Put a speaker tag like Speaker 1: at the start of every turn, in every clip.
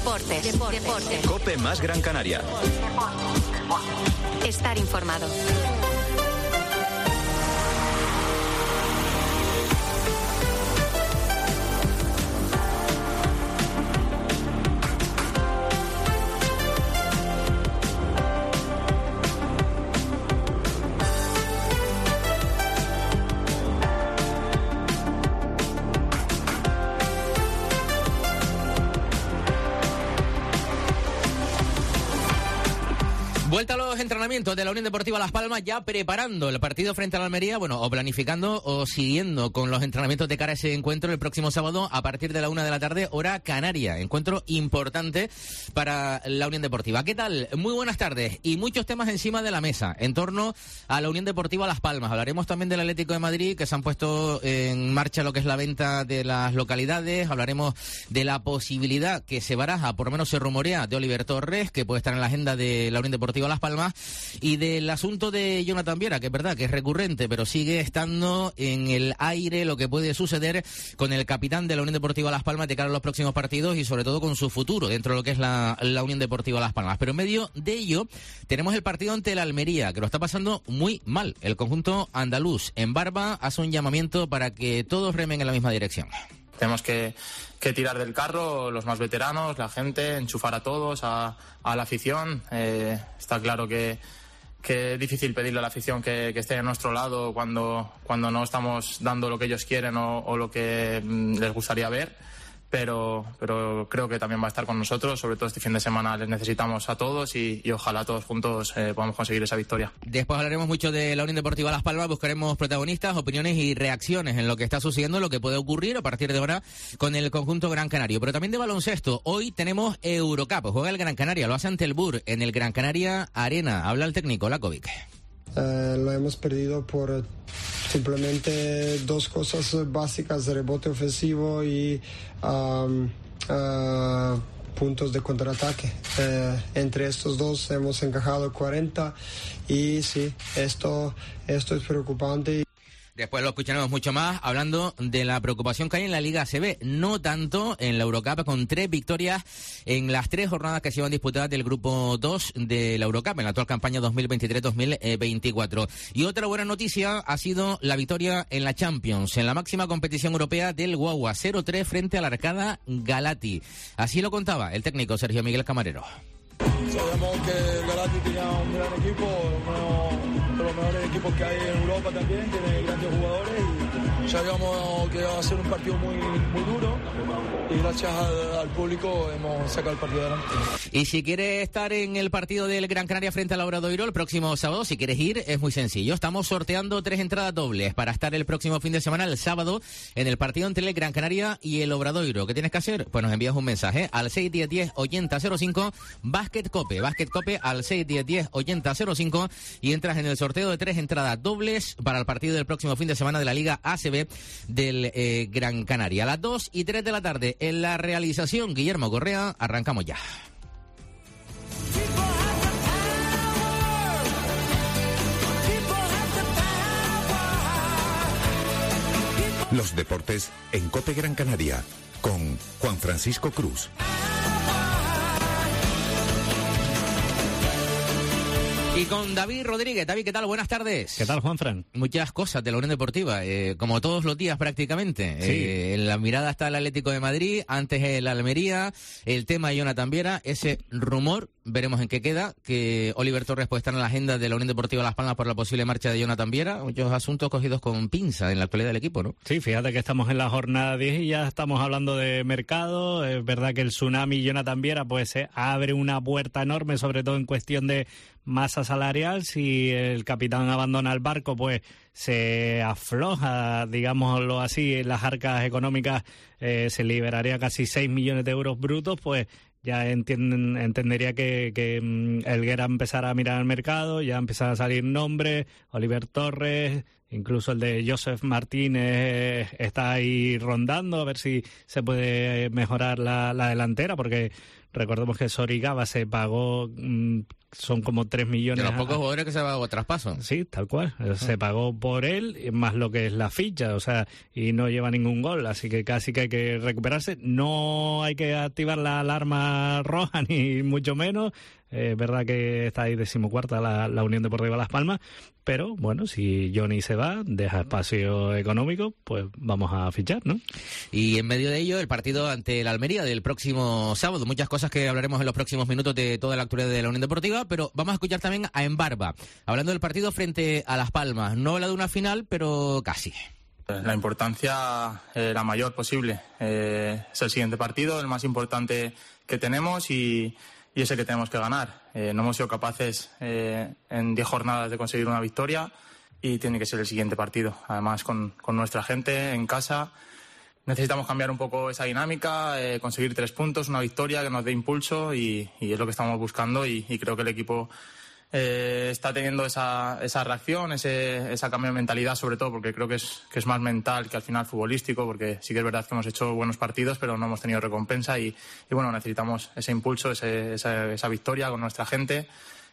Speaker 1: Deportes.
Speaker 2: COPE más Gran Canaria.
Speaker 1: Estar informado.
Speaker 3: Vuelta a los entrenamientos de la Unión Deportiva Las Palmas, ya preparando el partido frente a la Almería, o planificando o siguiendo con los entrenamientos de cara a ese encuentro el próximo sábado a partir de la 1 de la tarde, hora canaria. Encuentro importante para la Unión Deportiva. ¿Qué tal? Muy buenas tardes y muchos temas encima de la mesa en torno a la Unión Deportiva Las Palmas. Hablaremos también del Atlético de Madrid, que se han puesto en marcha lo que es la venta de las localidades. Hablaremos de la posibilidad que se baraja, por lo menos se rumorea, de Oliver Torres, que puede estar en la agenda de la Unión Deportiva Las Palmas, y del asunto de Jonathan Viera, que es verdad que es recurrente, pero sigue estando en el aire lo que puede suceder con el capitán de la Unión Deportiva Las Palmas de cara a los próximos partidos y sobre todo con su futuro dentro de lo que es la Unión Deportiva Las Palmas. Pero en medio de ello tenemos el partido ante la Almería, que lo está pasando muy mal. El conjunto andaluz en Barba hace un llamamiento para que todos remen en la misma dirección.
Speaker 4: Tenemos que tirar del carro, los más veteranos, la gente, enchufar a todos, a la afición. Está claro que es difícil pedirle a la afición que esté a nuestro lado cuando no estamos dando lo que ellos quieren o lo que les gustaría ver. Pero creo que también va a estar con nosotros, sobre todo este fin de semana les necesitamos a todos y ojalá todos juntos podamos conseguir esa victoria.
Speaker 3: Después hablaremos mucho de la Unión Deportiva Las Palmas, buscaremos protagonistas, opiniones y reacciones en lo que está sucediendo, lo que puede ocurrir a partir de ahora con el conjunto Gran Canario. Pero también de baloncesto, hoy tenemos Eurocup, juega el Gran Canaria, lo hace ante el BUR en el Gran Canaria Arena. Habla el técnico Lakovic.
Speaker 5: Lo hemos perdido por simplemente dos cosas básicas: rebote ofensivo y puntos de contraataque. Entre estos dos hemos encajado 40 y sí, esto es preocupante.
Speaker 3: Después lo escucharemos mucho más hablando de la preocupación que hay en la Liga ACB, no tanto en la Eurocup, con 3 victorias en las 3 jornadas que se iban disputadas del grupo 2 de la Eurocup en la actual campaña 2023-2024. Y otra buena noticia ha sido la victoria en la Champions, en la máxima competición europea del Guagua, 0-3 frente al Arcada Galati. Así lo contaba el técnico Sergio Miguel Camarero.
Speaker 6: Sabemos que el Galati tenía un gran equipo, uno de los mejores equipos que hay en Europa también, tiene grandes jugadores y sabíamos que iba a ser un partido muy duro y gracias al público hemos sacado el partido adelante.
Speaker 3: Y si quieres estar en el partido del Gran Canaria frente al Obradoiro el próximo sábado, si quieres ir, es muy sencillo. Estamos sorteando 3 entradas dobles para estar el próximo fin de semana, el sábado, en el partido entre el Gran Canaria y el Obradoiro. ¿Qué tienes que hacer? Pues nos envías un mensaje al 61010-8005, Básquet Cope al 61010-8005 y entras en el sorteo de 3 entradas dobles para el partido del próximo fin de semana de la Liga ACB del Gran Canaria. A las 2 y 3 de la tarde en la realización Guillermo Correa, arrancamos ya.
Speaker 7: Los deportes en COPE Gran Canaria con Juan Francisco Cruz.
Speaker 3: Y con David Rodríguez. David, ¿qué tal? Buenas tardes.
Speaker 8: ¿Qué tal, Juanfran?
Speaker 3: Muchas cosas de la Unión Deportiva, como todos los días prácticamente.
Speaker 8: Sí.
Speaker 3: En la mirada está el Atlético de Madrid, antes el Almería, el tema de Jonathan Viera, ese rumor, veremos en qué queda, que Oliver Torres puede estar en la agenda de la Unión Deportiva Las Palmas por la posible marcha de Jonathan Viera. Muchos asuntos cogidos con pinza en la actualidad del equipo, ¿no?
Speaker 8: Sí, fíjate que estamos en la jornada 10 y ya estamos hablando de mercado. Es verdad que el tsunami Jonathan Viera pues abre una puerta enorme, sobre todo en cuestión de masa salarial. Si el capitán abandona el barco, pues se afloja, digámoslo así, en las arcas económicas, se liberaría casi 6 millones de euros brutos, pues ya entendería que Helguera empezará a mirar el mercado, ya empezará a salir nombres, Oliver Torres, Incluso el de Joseph Martínez está ahí rondando, a ver si se puede mejorar la delantera, porque recordemos que Sorigaba se pagó, son como 3 millones.
Speaker 3: De los pocos jugadores que se pagó traspaso.
Speaker 8: Sí, tal cual. Se pagó por él, más lo que es la ficha, o sea, y no lleva ningún gol, así que casi que hay que recuperarse. No hay que activar la alarma roja, ni mucho menos. Es verdad que está ahí 14ª la Unión Deportiva Las Palmas, pero bueno, si Johnny se va, deja espacio económico, pues vamos a fichar, ¿no?
Speaker 3: Y en medio de ello, el partido ante el Almería del próximo sábado. Muchas cosas que hablaremos en los próximos minutos de toda la actualidad de la Unión Deportiva, pero vamos a escuchar también a Embarba, hablando del partido frente a Las Palmas. No habla de una final, pero casi.
Speaker 4: La importancia la mayor posible. Es el siguiente partido, el más importante que tenemos y es el que tenemos que ganar. No hemos sido capaces en 10 jornadas de conseguir una victoria y tiene que ser el siguiente partido. Además, con nuestra gente en casa, necesitamos cambiar un poco esa dinámica, conseguir 3 puntos, una victoria que nos dé impulso y es lo que estamos buscando y creo que el equipo está teniendo esa reacción, esa cambio de mentalidad, sobre todo porque creo que es más mental que al final futbolístico, porque sí que es verdad que hemos hecho buenos partidos pero no hemos tenido recompensa y bueno, necesitamos ese impulso, esa victoria con nuestra gente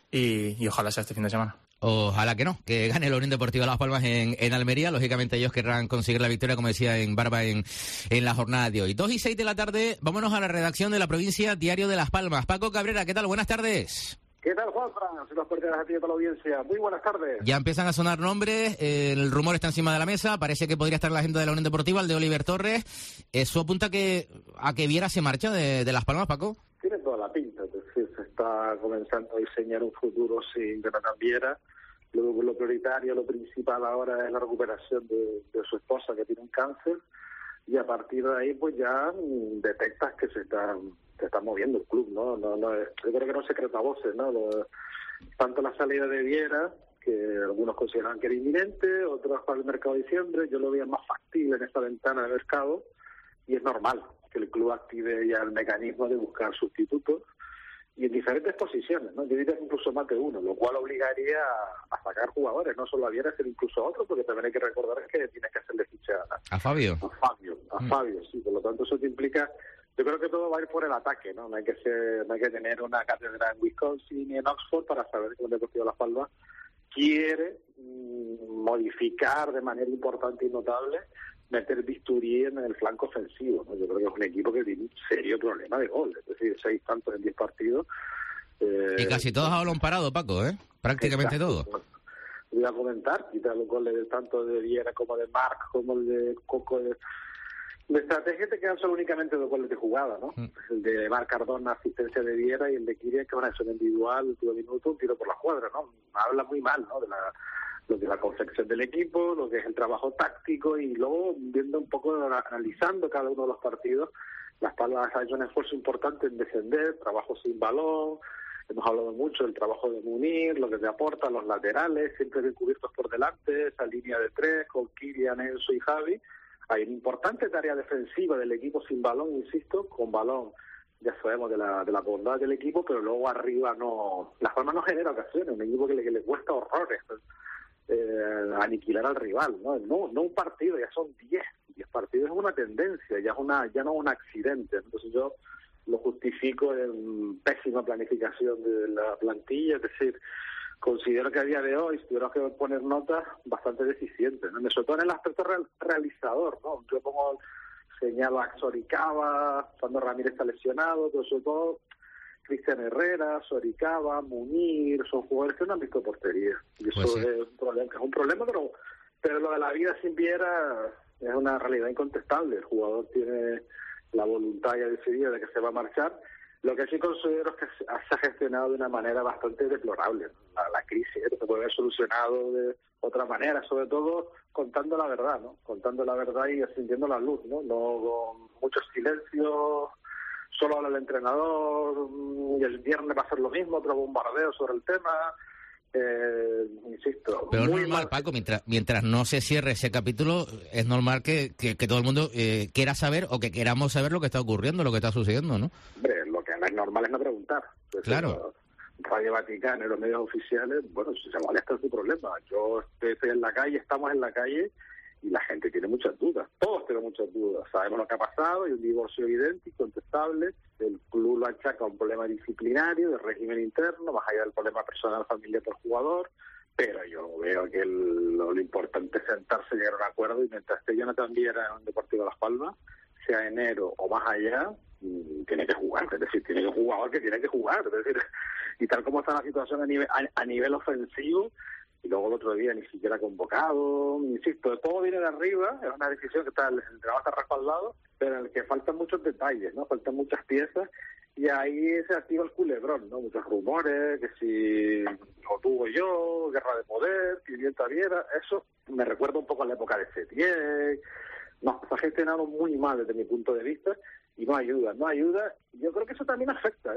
Speaker 4: y ojalá sea este fin de semana.
Speaker 3: Ojalá que no, que gane la Unión Deportiva Las Palmas en Almería. Lógicamente ellos querrán conseguir la victoria, como decía en Barba, en la jornada de hoy. 2:06 de la tarde, vámonos a la redacción de la provincia Diario de Las Palmas. Paco Cabrera, ¿qué tal? Buenas tardes.
Speaker 1: ¿Qué tal, Juanfran? Soy los porteros a ti de toda la audiencia. Muy buenas tardes.
Speaker 3: Ya empiezan a sonar nombres, el rumor está encima de la mesa, parece que podría estar la agenda de la Unión Deportiva, el de Oliver Torres. Eso apunta a que Viera se marcha de Las Palmas, Paco.
Speaker 1: Tiene toda la pinta, es decir, se está comenzando a diseñar un futuro sin Jonathan Viera. Lo prioritario, lo principal ahora es la recuperación de su esposa, que tiene un cáncer, y a partir de ahí pues ya detectas que se está moviendo el club, ¿no? Yo creo que no es secreto a voces, ¿no? Tanto la salida de Viera, que algunos consideraban que era inminente, otros para el mercado de diciembre, yo lo veía más factible en esta ventana de mercado, y es normal que el club active ya el mecanismo de buscar sustitutos, y en diferentes posiciones, ¿no? Yo diría incluso más de uno, lo cual obligaría a sacar jugadores, no solo a Viera, sino incluso a otro, porque también hay que recordar que tienes que hacerle ficha
Speaker 3: a Fabio.
Speaker 1: A Fabio, sí, por lo tanto eso te implica. Yo creo que todo va a ir por el ataque, ¿no? No hay que tener una cátedra en Wisconsin ni en Oxford para saber que el Deportivo Las Palmas quiere modificar de manera importante y notable, meter bisturí en el flanco ofensivo, ¿no? Yo creo que es un equipo que tiene un serio problema de gol, es decir, 6 tantos en 10 partidos.
Speaker 3: Y casi todos a balón parado, Paco, ¿eh? Prácticamente todos.
Speaker 1: Voy a comentar, quizás los goles tanto de Viera como de Marc, como el de Coco. De estrategia te quedan solo únicamente 2 goles de jugada, ¿no? El de Marc Cardona, asistencia de Viera, y el de Kirian, que es una acción individual, último minuto, un tiro por la cuadra, ¿no? Habla muy mal, ¿no? Lo que es la confección del equipo, lo que es el trabajo táctico, y luego viendo un poco, analizando cada uno de los partidos. Las Palmas ha hecho un esfuerzo importante en defender, trabajo sin balón. Hemos hablado mucho del trabajo de Munir, lo que te aporta los laterales, siempre bien cubiertos por delante, esa línea de 3 con Kirian, Enzo y Javi. Hay una importante tarea defensiva del equipo sin balón, insisto, con balón ya sabemos de la bondad del equipo, pero luego arriba no. Las Palmas no genera ocasiones, un equipo que le cuesta horrores aniquilar al rival, ¿no? No un partido, ya son 10 partidos, es una tendencia, ya no un accidente. Entonces yo lo justifico en pésima planificación de la plantilla, es decir, considero que a día de hoy, si tuviéramos que poner notas, bastante deficientes, ¿no? Sobre todo en el aspecto realizador, ¿no? Yo señalo a Soricaba, cuando Ramírez está lesionado, pero sobre todo Cristian Herrera, Soricaba, Munir, son jugadores que no han visto portería. Y eso pues sí, es un problema, pero lo de la vida sin Viera es una realidad incontestable. El jugador tiene la voluntad ya decidida de que se va a marchar. Lo que sí considero es que se ha gestionado de una manera bastante deplorable la crisis, que se puede haber solucionado de otra manera, sobre todo contando la verdad, ¿no? Contando la verdad y ascendiendo la luz, ¿no? No con mucho silencio, solo habla el entrenador, y el viernes va a ser lo mismo, otro bombardeo sobre el tema. Insisto,
Speaker 3: pero
Speaker 1: muy
Speaker 3: es normal, Paco, mientras no se cierre ese capítulo, es normal que todo el mundo quiera saber o que queramos saber lo que está ocurriendo, lo que está sucediendo, ¿no?
Speaker 1: Hombre, lo que no es normal es no preguntar. Pues
Speaker 3: claro.
Speaker 1: Radio Vaticana y los medios oficiales, bueno, se molesta su problema. Yo estoy en la calle, estamos en la calle, y la gente tiene muchas dudas, todos tienen muchas dudas. Sabemos lo que ha pasado, hay un divorcio evidente y contestable, el club lo achaca a un problema disciplinario, de régimen interno, más allá del problema personal, familiar del jugador, pero yo veo que lo importante es sentarse, llegar a un acuerdo, y mientras esté Jonathan Viera en un Deportivo Las Palmas, sea enero o más allá, tiene que jugar, es decir, tiene que un jugador que tiene que jugar, es decir, y tal como está la situación a nivel ofensivo, y luego el otro día ni siquiera convocado, insisto, todo viene de arriba, es una decisión que el entrenador está respaldado, pero en el que faltan muchos detalles, ¿no? Faltan muchas piezas, y ahí se activa el culebrón, ¿no? Muchos rumores, que si o tú o yo, guerra de poder, Pimienta Viera, eso me recuerda un poco a la época de Setién. No, se ha gestionado muy mal desde mi punto de vista, y no ayuda. Yo creo que eso también afecta.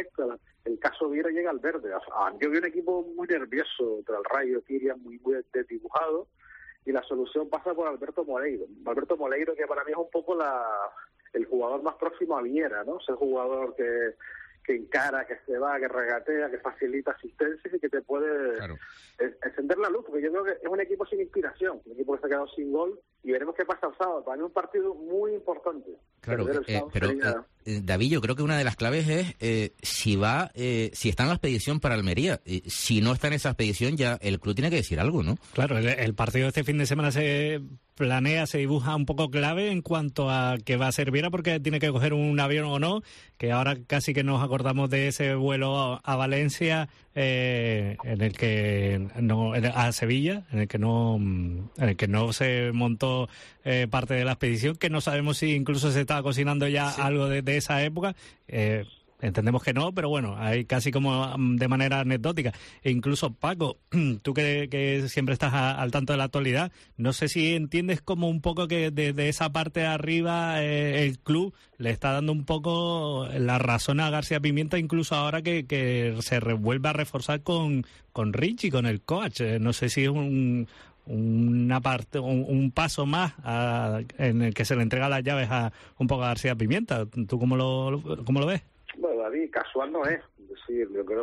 Speaker 1: El caso Viera llega al verde. Yo vi un equipo muy nervioso tras el Rayo, Kirian muy desdibujado, y la solución pasa por Alberto Moleiro, que para mí es un poco el jugador más próximo a Viera, ¿no? Es el jugador que encara, que se va, que regatea, que facilita asistencias y que te puede encender la luz, porque yo creo que es un equipo sin inspiración, un equipo que se ha quedado sin gol, y veremos qué pasa el sábado. Para mí es un partido muy importante.
Speaker 3: Claro, pero David, yo creo que una de las claves es si está en la expedición para Almería. Si no está en esa expedición, ya el club tiene que decir algo, ¿no?
Speaker 8: Claro, el partido de este fin de semana se dibuja un poco clave en cuanto a que va a ser Viera, porque tiene que coger un avión o no, que ahora casi que nos acordamos de ese vuelo a Valencia, en el que a Sevilla, en el que no se montó parte de la expedición, que no sabemos si incluso se estaba cocinando ya algo de esa época. Entendemos que no, pero bueno, hay casi como de manera anecdótica. E incluso, Paco, tú que siempre estás al tanto de la actualidad, no sé si entiendes como un poco que desde esa parte de arriba el club le está dando un poco la razón a García Pimienta, incluso ahora que se vuelve a reforzar con Richie, con el coach. No sé si es un paso más en el que se le entrega las llaves un poco a García Pimienta. ¿Tú cómo lo ves?
Speaker 1: Bueno, David, casual no es decir, yo creo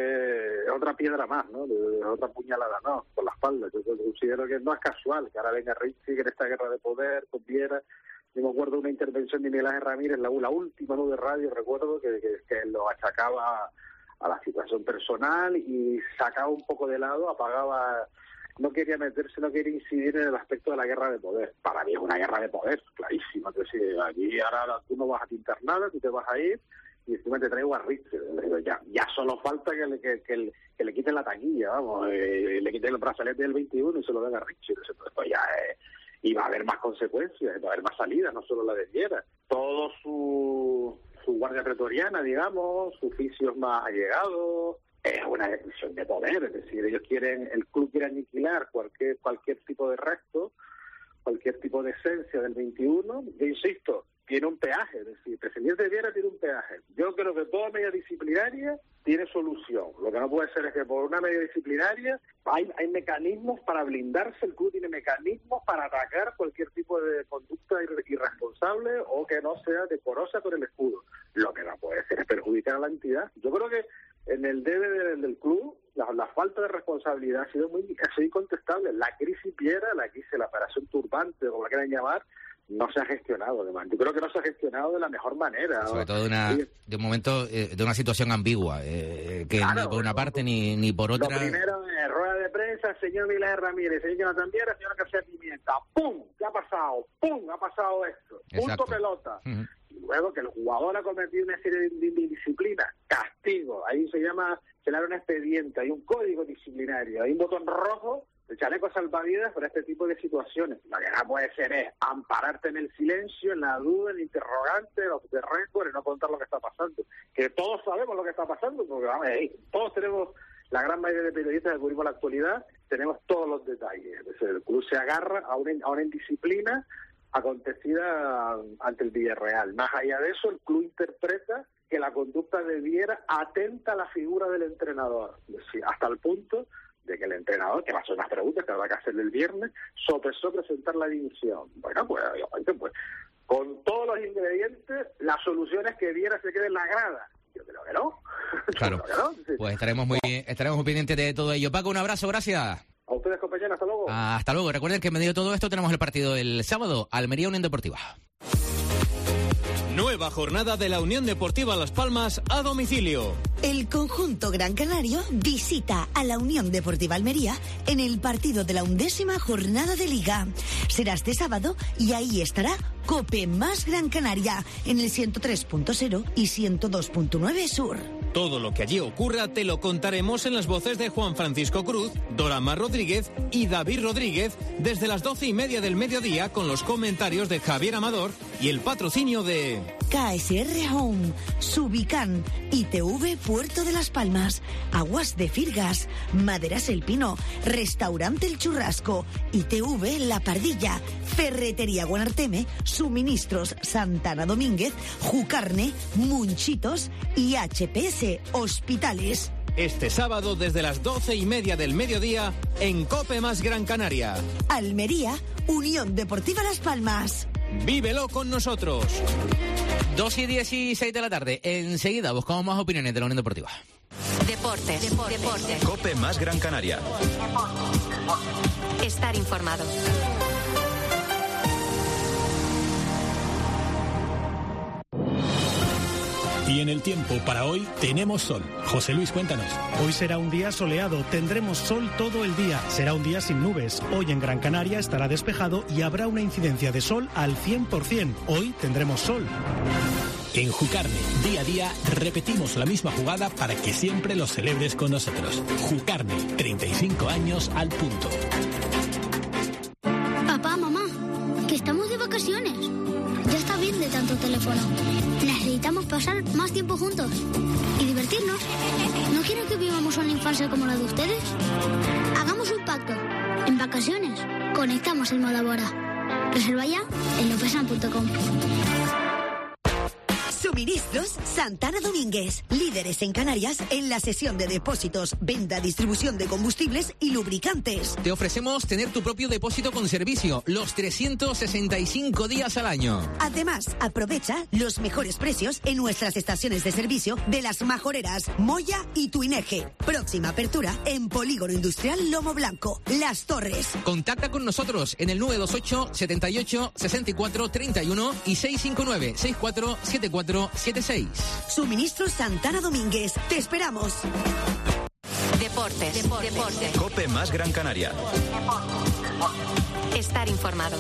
Speaker 1: que es otra piedra más, ¿no? Es otra puñalada, ¿no? Por la espalda. Yo considero que no es casual que ahora venga Richie, que en esta guerra de poder, con Viera. Yo me acuerdo de una intervención de Miguel Ángel Ramírez, la última, ¿no?, de radio, recuerdo que lo achacaba a la situación personal y sacaba un poco de lado, apagaba. No quería meterse, no quería incidir en el aspecto de la guerra de poder. Para mí es una guerra de poder, clarísima. Es decir, aquí ahora tú no vas a pintar nada, tú te vas a ir y encima te traigo a Richard. Ya solo falta que le quiten la taquilla, vamos, le quiten el brazalete del 21 y se lo den a Richard. Entonces ya y va a haber más consecuencias, va a haber más salidas, no solo la de Viera. Todo su guardia pretoriana, digamos, sus oficios más allegados. Es una decisión de poder, es decir, el club quiere aniquilar cualquier tipo de resto, cualquier tipo de esencia del 21. Yo insisto, tiene un peaje, es decir, prescindir de Viera tiene un peaje. Yo creo que toda medida disciplinaria tiene solución. Lo que no puede ser es que por una medida disciplinaria hay mecanismos para blindarse, el club tiene mecanismos para atacar cualquier tipo de conducta irresponsable o que no sea decorosa con el escudo. Lo que no puede ser es perjudicar a la entidad. Yo creo que en el debe del club, la falta de responsabilidad ha sido incontestable. La crisis Viera, la operación turbante, como la quieran llamar, no se ha gestionado, además. Yo creo que no se ha gestionado de la mejor manera.
Speaker 3: Sobre todo de un momento, de una situación ambigua, que claro, ni por una parte ni por otra.
Speaker 1: Lo primero, rueda de prensa, señor Miguel Ángel Ramírez, señor Jonathan Viera, señora García Pimienta. ¡Pum! ¿Qué ha pasado? ¡Pum! Ha pasado esto.
Speaker 3: Exacto.
Speaker 1: Punto pelota.
Speaker 3: Uh-huh.
Speaker 1: Y luego que el jugador ha cometido una serie de indisciplinas, castigo. Ahí se le abre un expediente, hay un código disciplinario, hay un botón rojo, el chaleco salvavidas para este tipo de situaciones. Lo que no puede ser es ampararte en el silencio, en la duda, en el interrogante, en los de récord, y no contar lo que está pasando. Que todos sabemos lo que está pasando, porque vamos, todos tenemos, la gran mayoría de periodistas que cubrimos la actualidad, tenemos todos los detalles. Entonces, el club se agarra a una indisciplina acontecida ante el Villarreal. Más allá de eso, el club interpreta que la conducta de Viera atenta a la figura del entrenador, es decir, hasta el punto de que el entrenador, que va a hacer unas preguntas que habrá que hacerle el viernes, sopesó presentar la dimisión. Bueno, pues con todos los ingredientes, la solución es que Viera se quede en la grada. Yo creo que no.
Speaker 3: Claro. Pues estaremos muy pendientes de todo ello. Paco, un abrazo, gracias.
Speaker 1: A ustedes, compañeros, hasta luego.
Speaker 3: Hasta luego. Recuerden que en medio de todo esto tenemos el partido el sábado, Almería Unión Deportiva.
Speaker 2: Nueva jornada de la Unión Deportiva Las Palmas a domicilio.
Speaker 9: El conjunto Gran Canario visita a la Unión Deportiva Almería en el partido de la 11ª jornada de Liga. Será este sábado y ahí estará COPE más Gran Canaria en el 103.0 y 102.9 Sur.
Speaker 2: Todo lo que allí ocurra te lo contaremos en las voces de Juan Francisco Cruz, Dorama Rodríguez y David Rodríguez desde las 12:30 del mediodía con los comentarios de Javier Amador y el patrocinio de
Speaker 9: KSR Home, Subican, ITV Puerto de las Palmas, Aguas de Firgas, Maderas El Pino, Restaurante El Churrasco, ITV La Pardilla, Ferretería Guanarteme, Suministros Santana Domínguez, Jucarne, Munchitos y HPS Hospitales.
Speaker 2: Este sábado desde las 12:30 del mediodía en COPE más Gran Canaria.
Speaker 9: Almería, Unión Deportiva Las Palmas.
Speaker 2: ¡Vívelo con nosotros!
Speaker 3: 2:16 de la tarde. Enseguida buscamos más opiniones de la Unión Deportiva.
Speaker 10: Deportes.
Speaker 2: COPE más Gran Canaria.
Speaker 10: Estar informado.
Speaker 11: Y en el tiempo para hoy tenemos sol. José Luis, cuéntanos.
Speaker 12: Hoy será un día soleado, tendremos sol todo el día. Será un día sin nubes. Hoy en Gran Canaria estará despejado y habrá una incidencia de sol al 100%. Hoy tendremos sol.
Speaker 11: En Jucarne, día a día, repetimos la misma jugada para que siempre lo celebres con nosotros. Jucarne, 35 años al punto.
Speaker 13: Papá, mamá, que estamos de vacaciones. Ya está bien de tanto teléfono. Necesitamos pasar más tiempo juntos y divertirnos. ¿No quieren que vivamos una infancia como la de ustedes? Hagamos un pacto. En vacaciones, conectamos el modo Bora. Reserva ya en lopesan.com.
Speaker 9: Suministros Santana Domínguez, líderes en Canarias en la sesión de depósitos, venta, distribución de combustibles y lubricantes.
Speaker 3: Te ofrecemos tener tu propio depósito con servicio los 365 días al año.
Speaker 9: Además, aprovecha los mejores precios en nuestras estaciones de servicio de Las Majoreras, Moya y Tuineje. Próxima apertura en Polígono Industrial Lomo Blanco, Las Torres.
Speaker 3: Contacta con nosotros en el 928 78 64 31 y 659 64 74 76.
Speaker 9: Suministros Santana Domínguez. Te esperamos.
Speaker 10: Deportes.
Speaker 2: COPE más Gran Canaria.
Speaker 10: Estar informado.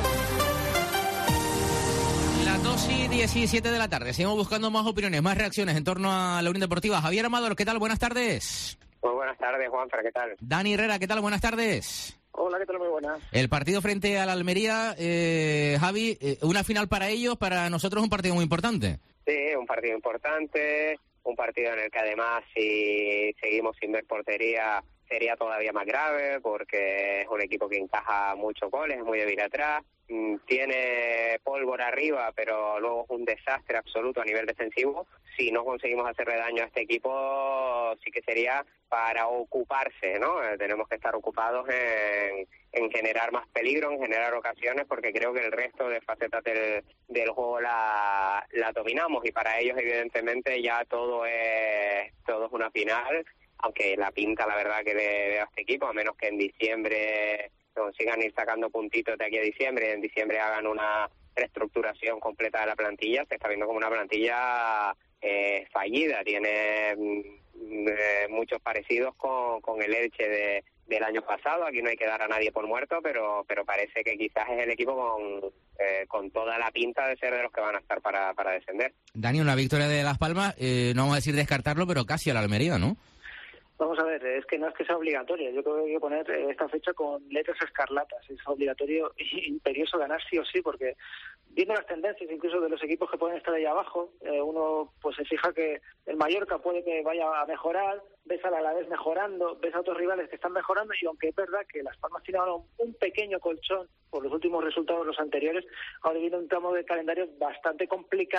Speaker 3: Las 2:17 de la tarde. Seguimos buscando más opiniones, más reacciones en torno a la Unión Deportiva. Javier Amador, ¿qué tal? Buenas tardes.
Speaker 14: Muy buenas tardes, Juanfra, ¿qué tal?
Speaker 3: Dani Herrera, ¿qué tal? Buenas tardes.
Speaker 1: Hola, ¿qué tal? Muy buenas.
Speaker 3: El partido frente a la Almería, Javi, una final para ellos, para nosotros un partido muy importante.
Speaker 14: Sí, un partido importante, un partido en el que además si seguimos sin ver portería sería todavía más grave porque es un equipo que encaja muchos goles, es muy débil atrás, tiene pólvora arriba, pero luego es un desastre absoluto a nivel defensivo. Si no conseguimos hacerle daño a este equipo, sí que sería para ocuparse, ¿no? Tenemos que estar ocupados en generar más peligro, en generar ocasiones, porque creo que el resto de facetas del juego la dominamos, y para ellos evidentemente ya todo es una final, aunque la pinta la verdad que le veo a este equipo, a menos que en diciembre consigan ir sacando puntitos de aquí a diciembre y en diciembre hagan una reestructuración completa de la plantilla. Se está viendo como una plantilla fallida, tiene muchos parecidos con el Elche del año pasado. Aquí no hay que dar a nadie por muerto, pero parece que quizás es el equipo con toda la pinta de ser de los que van a estar para descender.
Speaker 3: Dani, una victoria de Las Palmas, no vamos a decir descartarlo, pero casi a la Almería, ¿no?
Speaker 15: Vamos a ver, es que no es que sea obligatorio. Yo creo que hay que poner esta fecha con letras escarlatas. Es obligatorio e imperioso ganar sí o sí, porque viendo las tendencias incluso de los equipos que pueden estar ahí abajo, uno pues se fija que el Mallorca puede que vaya a mejorar, ves al Alavés mejorando, ves a otros rivales que están mejorando, y aunque es verdad que Las Palmas tiene ahora un pequeño colchón por los últimos resultados, los anteriores, ahora viene un tramo de calendario bastante complicado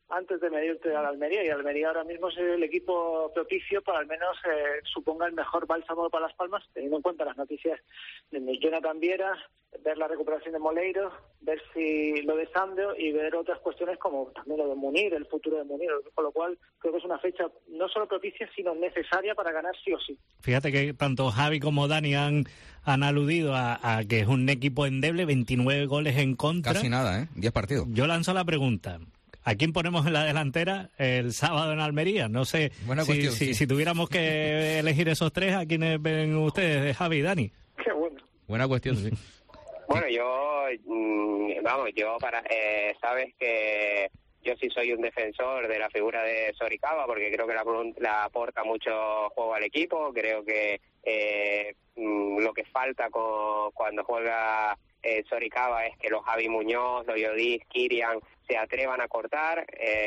Speaker 15: antes de medirte al Almería, y Almería ahora mismo es el equipo propicio para al menos suponga el mejor bálsamo para Las Palmas, teniendo en cuenta las noticias de Jonathan Viera, ver la recuperación de Moleiro, ver si lo de Sandro y ver otras cuestiones como también lo de Munir, el futuro de Munir, con lo cual creo que es una fecha no solo propicia sino necesaria para ganar sí o sí.
Speaker 8: Fíjate que tanto Javi como Dani han aludido a que es un equipo endeble, 29 goles en contra.
Speaker 3: Casi nada, 10 partidos.
Speaker 8: Yo lanzo la pregunta: ¿a quién ponemos en la delantera el sábado en Almería? No sé si tuviéramos que elegir esos tres, ¿a quiénes ven ustedes, Javi y Dani?
Speaker 15: Qué bueno.
Speaker 3: Buena cuestión, sí.
Speaker 14: Bueno, sabes que yo sí soy un defensor de la figura de Soricaba, porque creo que la aporta mucho juego al equipo. Creo que lo que falta cuando juega Soricaba es que los Javi Muñoz, los Yodis, Kirian se atrevan a cortar.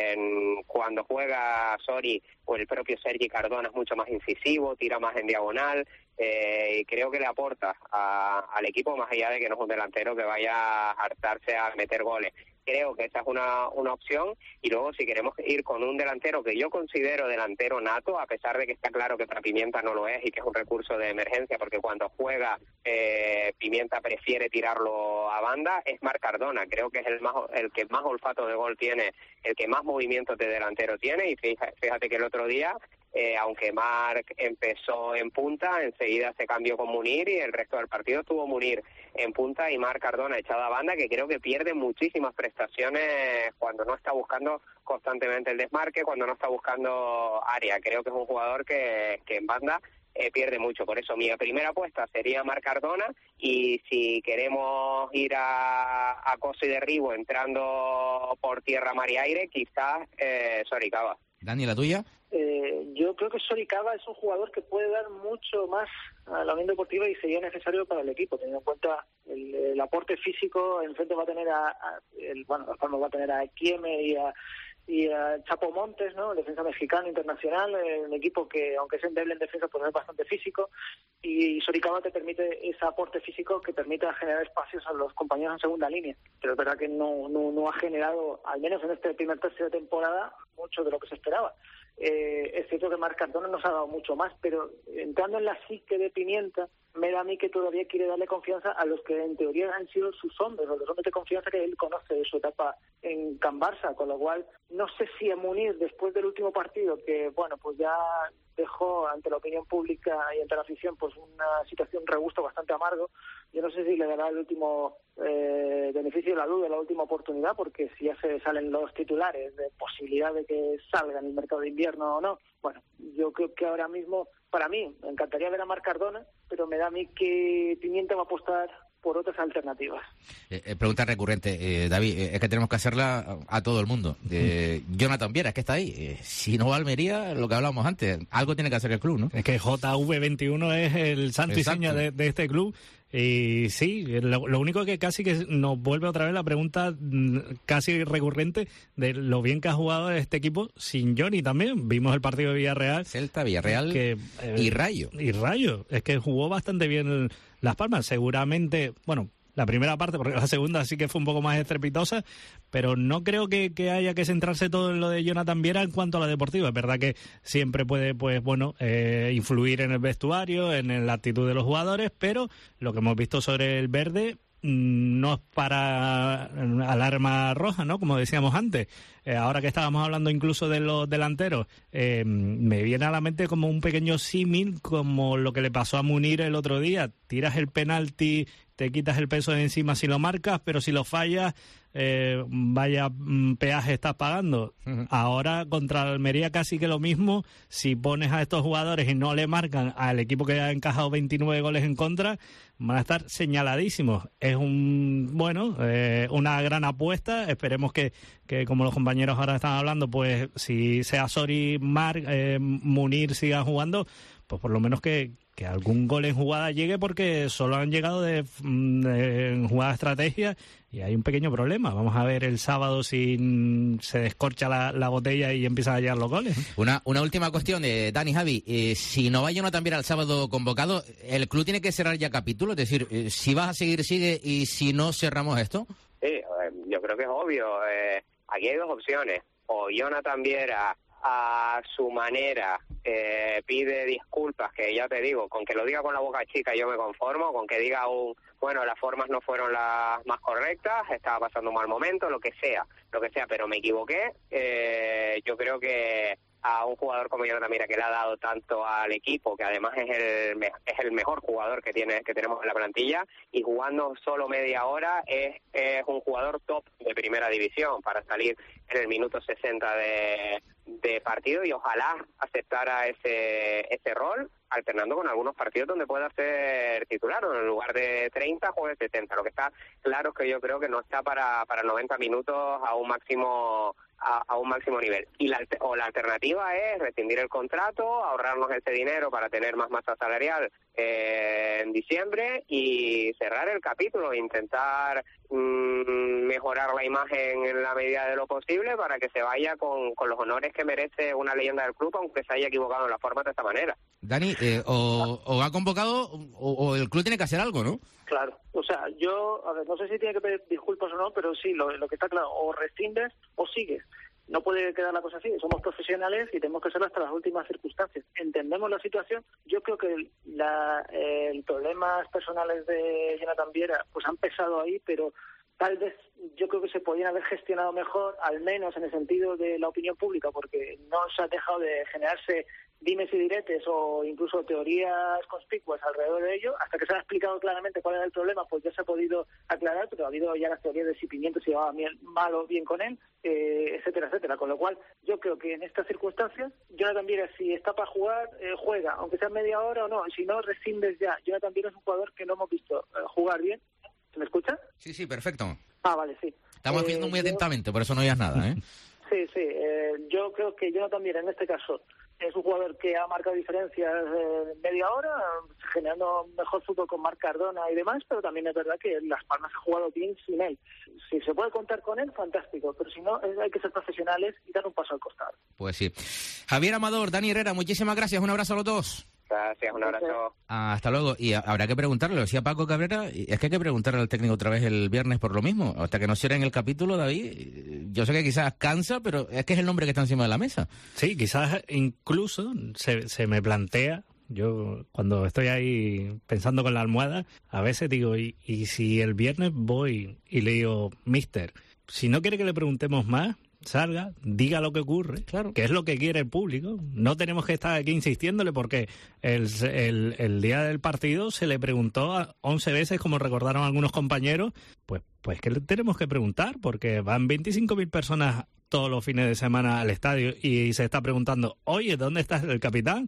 Speaker 14: Cuando juega Sori o el propio Sergi Cardona es mucho más incisivo, tira más en diagonal, y creo que le aporta al equipo, más allá de que no es un delantero que vaya a hartarse a meter goles. Creo que esa es una opción, y luego si queremos ir con un delantero que yo considero delantero nato, a pesar de que está claro que para Pimienta no lo es y que es un recurso de emergencia, porque cuando juega Pimienta prefiere tirarlo a banda, es Marc Cardona. Creo que es el que más olfato de gol tiene, el que más movimientos de delantero tiene, y fíjate que el otro día, aunque Marc empezó en punta, enseguida se cambió con Munir y el resto del partido estuvo Munir en punta y Marc Cardona echado a banda, que creo que pierde muchísimas prestaciones cuando no está buscando constantemente el desmarque, cuando no está buscando área. Creo que es un jugador que en banda pierde mucho. Por eso mi primera apuesta sería Marc Cardona, y si queremos ir a coso y derribo entrando por tierra, mar y aire, quizás Soricaba.
Speaker 3: Dani, ¿la tuya?
Speaker 15: Yo creo que Soricaba es un jugador que puede dar mucho más a la Unión Deportiva y sería necesario para el equipo, teniendo en cuenta el aporte físico. En frente va a tener Las Palmas va a tener a Equieme y a Chapo Montes, ¿no? El defensa mexicano internacional, un equipo que, aunque es endeble en defensa, pues es bastante físico, y Soricaba te permite ese aporte físico que permita generar espacios a los compañeros en segunda línea. Pero es verdad que no ha generado, al menos en este primer tercio de temporada, mucho de lo que se esperaba. Es cierto que Marc Cardona nos ha dado mucho más, pero entrando en la psique de Pimienta, me da a mí que todavía quiere darle confianza a los que en teoría han sido sus hombres, los hombres de confianza que él conoce de su etapa en Can Barça, con lo cual no sé si a Munir, después del último partido, que bueno, pues ya dejó ante la opinión pública y ante la afición pues una situación, un regusto bastante amargo, yo no sé si le dará el último beneficio de la duda, la última oportunidad, porque si ya se salen los titulares de posibilidad de que salga en el mercado de invierno o no, bueno, yo creo que ahora mismo, para mí, me encantaría ver a Marc Cardona, pero me da a mí que Pimienta va a apostar por otras alternativas.
Speaker 3: Pregunta recurrente, David, es que tenemos que hacerla a todo el mundo. Jonathan Viera, es que está ahí. Si no va a Almería, lo que hablábamos antes, algo tiene que hacer el club, ¿no?
Speaker 8: Es que JV21 es el santo y seña de este club. Y sí, lo único que casi que nos vuelve otra vez la pregunta casi recurrente de lo bien que ha jugado este equipo sin Johnny también. Vimos el partido de Villarreal.
Speaker 3: Celta, Villarreal y Rayo.
Speaker 8: Y Rayo. Es que jugó bastante bien Las Palmas. Seguramente, bueno, la primera parte, porque la segunda sí que fue un poco más estrepitosa, pero no creo que haya que centrarse todo en lo de Jonathan Viera en cuanto a la deportiva. Es verdad que siempre puede, pues bueno, influir en el vestuario, en la actitud de los jugadores, pero lo que hemos visto sobre el verde no es para alarma roja, ¿no? Como decíamos antes. Ahora que estábamos hablando incluso de los delanteros, me viene a la mente como un pequeño símil, como lo que le pasó a Munir el otro día. Tiras el penalti, te quitas el peso de encima si lo marcas, pero si lo fallas, vaya peaje estás pagando. Uh-huh. Ahora contra Almería casi que lo mismo. Si pones a estos jugadores y no le marcan al equipo que ha encajado 29 goles en contra, van a estar señaladísimos. Es una gran apuesta. Esperemos que como los compañeros ahora están hablando, pues si sea Sori, Marc, Munir sigan jugando, pues por lo menos que algún gol en jugada llegue, porque solo han llegado en jugada de estrategia y hay un pequeño problema. Vamos a ver el sábado si se descorcha la botella y empiezan a llegar los goles.
Speaker 3: Una última cuestión, Dani, Javi. Si no va Jonathan Viera al sábado convocado, ¿el club tiene que cerrar ya capítulo? Es decir, si vas a seguir, sigue, y si no, cerramos esto.
Speaker 14: Sí, yo creo que es obvio. Aquí hay dos opciones. o Jonathan Viera a su manera pide disculpas, que ya te digo, con que lo diga con la boca chica yo me conformo, con que diga bueno, las formas no fueron las más correctas, estaba pasando un mal momento, lo que sea, pero me equivoqué. Yo creo que a un jugador como Jonathan Viera, que le ha dado tanto al equipo, que además es el mejor jugador que tenemos en la plantilla, y jugando solo media hora es un jugador top de primera división para salir en el minuto 60 de partido, y ojalá aceptara ese rol, alternando con algunos partidos donde pueda ser titular, o en lugar de 30 juegue 70. Lo que está claro es que yo creo que no está para 90 minutos a un máximo nivel. Y la alternativa es rescindir el contrato, ahorrarnos ese dinero para tener más masa salarial en diciembre y cerrar el capítulo, intentar mejorar la imagen en la medida de lo posible para que se vaya con los honores que merece una leyenda del club, aunque se haya equivocado en las formas de esta manera.
Speaker 3: Dani, o ha convocado o el club tiene que hacer algo, ¿no?
Speaker 15: Claro, o sea, no sé si tiene que pedir disculpas o no, pero sí, lo que está claro, o rescindes o sigues. No puede quedar la cosa así, somos profesionales y tenemos que ser hasta las últimas circunstancias. Entendemos la situación. Yo creo que el problemas personales de Jonathan Viera pues han pesado ahí, pero tal vez yo creo que se podían haber gestionado mejor, al menos en el sentido de la opinión pública, porque no se ha dejado de generarse dimes y diretes o incluso teorías conspicuas alrededor de ello. Hasta que se ha explicado claramente cuál era el problema, pues ya se ha podido aclarar, pero ha habido ya las teorías de si Pimiento se llevaba mal o bien con él, etcétera, etcétera. Con lo cual, yo creo que en estas circunstancias, Jonathan Viera, si está para jugar, juega, aunque sea media hora o no, si no, rescindes ya. Jonathan Viera es un jugador que no hemos visto jugar bien. ¿Se me escucha?
Speaker 3: Sí, perfecto.
Speaker 15: Ah, vale, sí.
Speaker 3: Estamos viendo muy atentamente, por eso no digas nada, ¿eh?
Speaker 15: Sí, yo creo que Jonathan Viera, en este caso, es un jugador que ha marcado diferencias en media hora, generando mejor fútbol con Marc Cardona y demás, pero también es verdad que Las Palmas ha jugado bien sin él. Si se puede contar con él, fantástico, pero si no, hay que ser profesionales y dar un paso al costado.
Speaker 3: Pues sí. Javier Amador, Dani Herrera, muchísimas gracias, un abrazo a los dos.
Speaker 14: Gracias, un abrazo.
Speaker 3: Hasta luego. Y habrá que preguntarle, lo decía Paco Cabrera, es que hay que preguntarle al técnico otra vez el viernes por lo mismo. Hasta que no cierren el capítulo, David, yo sé que quizás cansa, pero es que es el nombre que está encima de la mesa.
Speaker 8: Sí, quizás incluso se me plantea, yo cuando estoy ahí pensando con la almohada, a veces digo, y si el viernes voy y le digo, mister, si no quiere que le preguntemos más, salga, diga lo que ocurre, claro, que es lo que quiere el público. No tenemos que estar aquí insistiéndole, porque el día del partido se le preguntó 11 veces, como recordaron algunos compañeros, pues que le tenemos que preguntar, porque van 25.000 personas todos los fines de semana al estadio y se está preguntando, oye, ¿dónde está el capitán?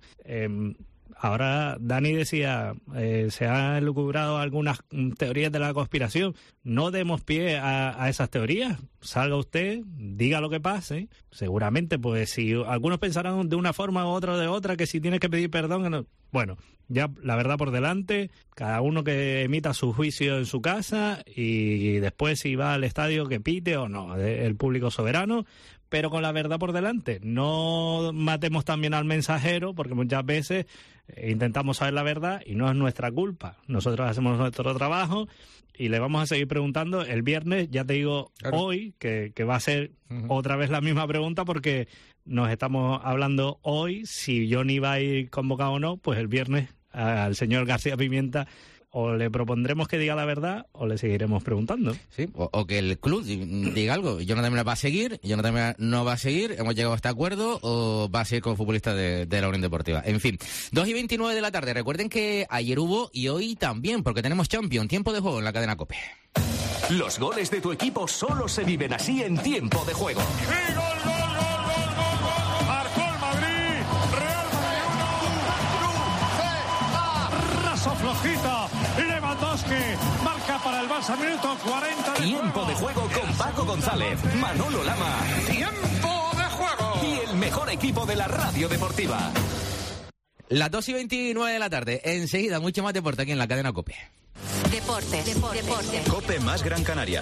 Speaker 8: Ahora Dani decía, se han elucubrado algunas teorías de la conspiración. No demos pie a esas teorías. Salga usted, diga lo que pase. Seguramente, pues si algunos pensarán de una forma u otra de otra, que si tienes que pedir perdón, no. Bueno, ya la verdad por delante, cada uno que emita su juicio en su casa y después si va al estadio que pite o no, el público soberano, pero con la verdad por delante. No matemos también al mensajero, porque muchas veces intentamos saber la verdad y no es nuestra culpa. Nosotros hacemos nuestro trabajo y le vamos a seguir preguntando el viernes, ya te digo, claro, hoy, que va a ser otra vez la misma pregunta, porque nos estamos hablando hoy, si Johnny va a ir convocado o no, pues el viernes al señor García Pimienta o le propondremos que diga la verdad o le seguiremos preguntando.
Speaker 3: Sí, o que el club diga algo. Jonathan va a seguir, Jonathan no va a seguir, hemos llegado a este acuerdo, o va a seguir como futbolista de la Unión Deportiva. En fin, 2:29 de la tarde. Recuerden que ayer hubo y hoy también, porque tenemos Champions, tiempo de juego en la cadena COPE.
Speaker 16: Los goles de tu equipo solo se viven así en tiempo de juego.
Speaker 17: ¡Sí, gol! Marcó el Madrid, Real Madrid 1, raso flojito, Lewandowski marca para el Barça, minuto 40 de
Speaker 16: tiempo
Speaker 17: juego.
Speaker 16: De juego con Paco González, Manolo Lama.
Speaker 17: ¡Tiempo de juego!
Speaker 16: Y el mejor equipo de la radio deportiva.
Speaker 3: Las 2:29 de la tarde. Enseguida, mucho más deporte aquí en la cadena COPE.
Speaker 10: Deportes.
Speaker 18: COPE más Gran Canaria.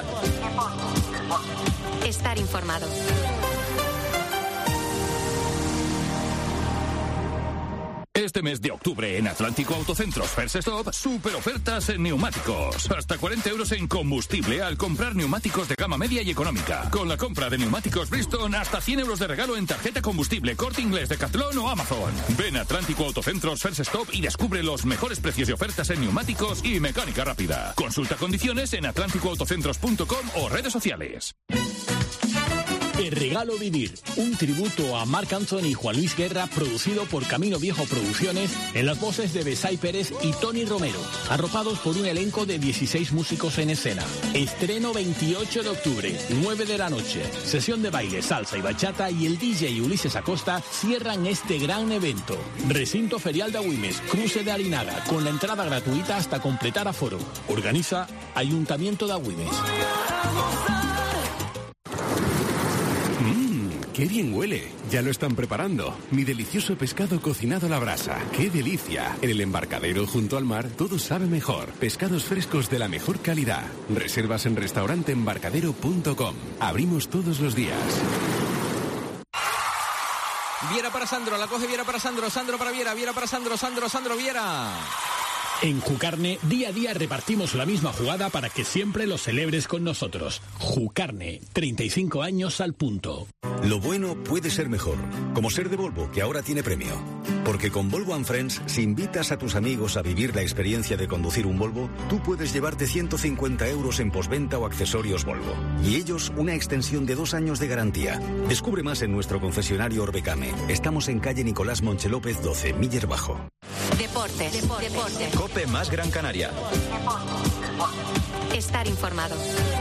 Speaker 10: Estar informado.
Speaker 19: Este mes de octubre en Atlántico Autocentros First Stop, super ofertas en neumáticos. Hasta 40 euros en combustible al comprar neumáticos de gama media y económica. Con la compra de neumáticos Bridgestone, hasta 100 euros de regalo en tarjeta combustible, Corte Inglés, Decathlon o Amazon. Ven a Atlántico Autocentros First Stop y descubre los mejores precios y ofertas en neumáticos y mecánica rápida. Consulta condiciones en atlánticoautocentros.com o redes sociales.
Speaker 11: Te regalo vivir, un tributo a Marc Anthony y Juan Luis Guerra, producido por Camino Viejo Producciones, en las voces de Besay Pérez y Tony Romero, arropados por un elenco de 16 músicos en escena. Estreno 28 de octubre, 9 de la noche. Sesión de baile, salsa y bachata, y el DJ Ulises Acosta cierran este gran evento. Recinto Ferial de Agüimes, Cruce de Arinaga, con la entrada gratuita hasta completar aforo. Organiza Ayuntamiento de Agüimes.
Speaker 20: ¡Qué bien huele! Ya lo están preparando. Mi delicioso pescado cocinado a la brasa. ¡Qué delicia! En el embarcadero junto al mar todo sabe mejor. Pescados frescos de la mejor calidad. Reservas en restauranteembarcadero.com. Abrimos todos los días.
Speaker 3: Viera para Sandro, la coge Viera para Sandro, Sandro para Viera, Viera para Sandro, Sandro Viera.
Speaker 11: En Jucarne, día a día repartimos la misma jugada para que siempre lo celebres con nosotros. Jucarne, 35 años al punto.
Speaker 21: Lo bueno puede ser mejor, como ser de Volvo, que ahora tiene premio. Porque con Volvo & Friends, si invitas a tus amigos a vivir la experiencia de conducir un Volvo, tú puedes llevarte 150 euros en postventa o accesorios Volvo. Y ellos una extensión de 2 años de garantía. Descubre más en nuestro concesionario Orbecame. Estamos en calle Nicolás Monche López 12, Miller Bajo.
Speaker 10: Deportes.
Speaker 18: Cope más Gran Canaria.
Speaker 10: Estar informado.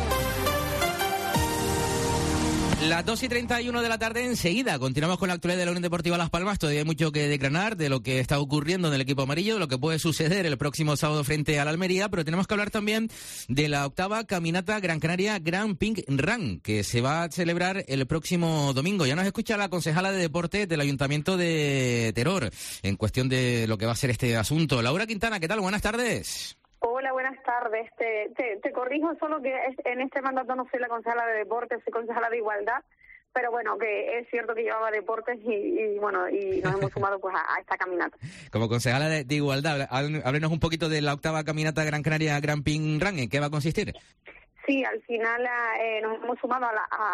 Speaker 3: Las 2:31 de la tarde, enseguida continuamos con la actualidad de la Unión Deportiva Las Palmas. Todavía hay mucho que declarar de lo que está ocurriendo en el equipo amarillo, de lo que puede suceder el próximo sábado frente a la Almería, pero tenemos que hablar también de la 8ª caminata Gran Canaria Grand Pink Run, que se va a celebrar el próximo domingo. Ya nos escucha la concejala de Deportes del Ayuntamiento de Teror en cuestión de lo que va a ser este asunto. Laura Quintana, ¿qué tal? Buenas tardes.
Speaker 22: Hola, buenas tardes. Te corrijo solo que en este mandato no soy la concejala de Deportes, soy concejala de Igualdad, pero bueno, que es cierto que llevaba Deportes y nos hemos sumado pues a esta caminata.
Speaker 3: Como concejala de Igualdad, háblenos un poquito de la 8ª caminata Gran Canaria Grand Pink Run. ¿En qué va a consistir?
Speaker 22: Sí, al final nos hemos sumado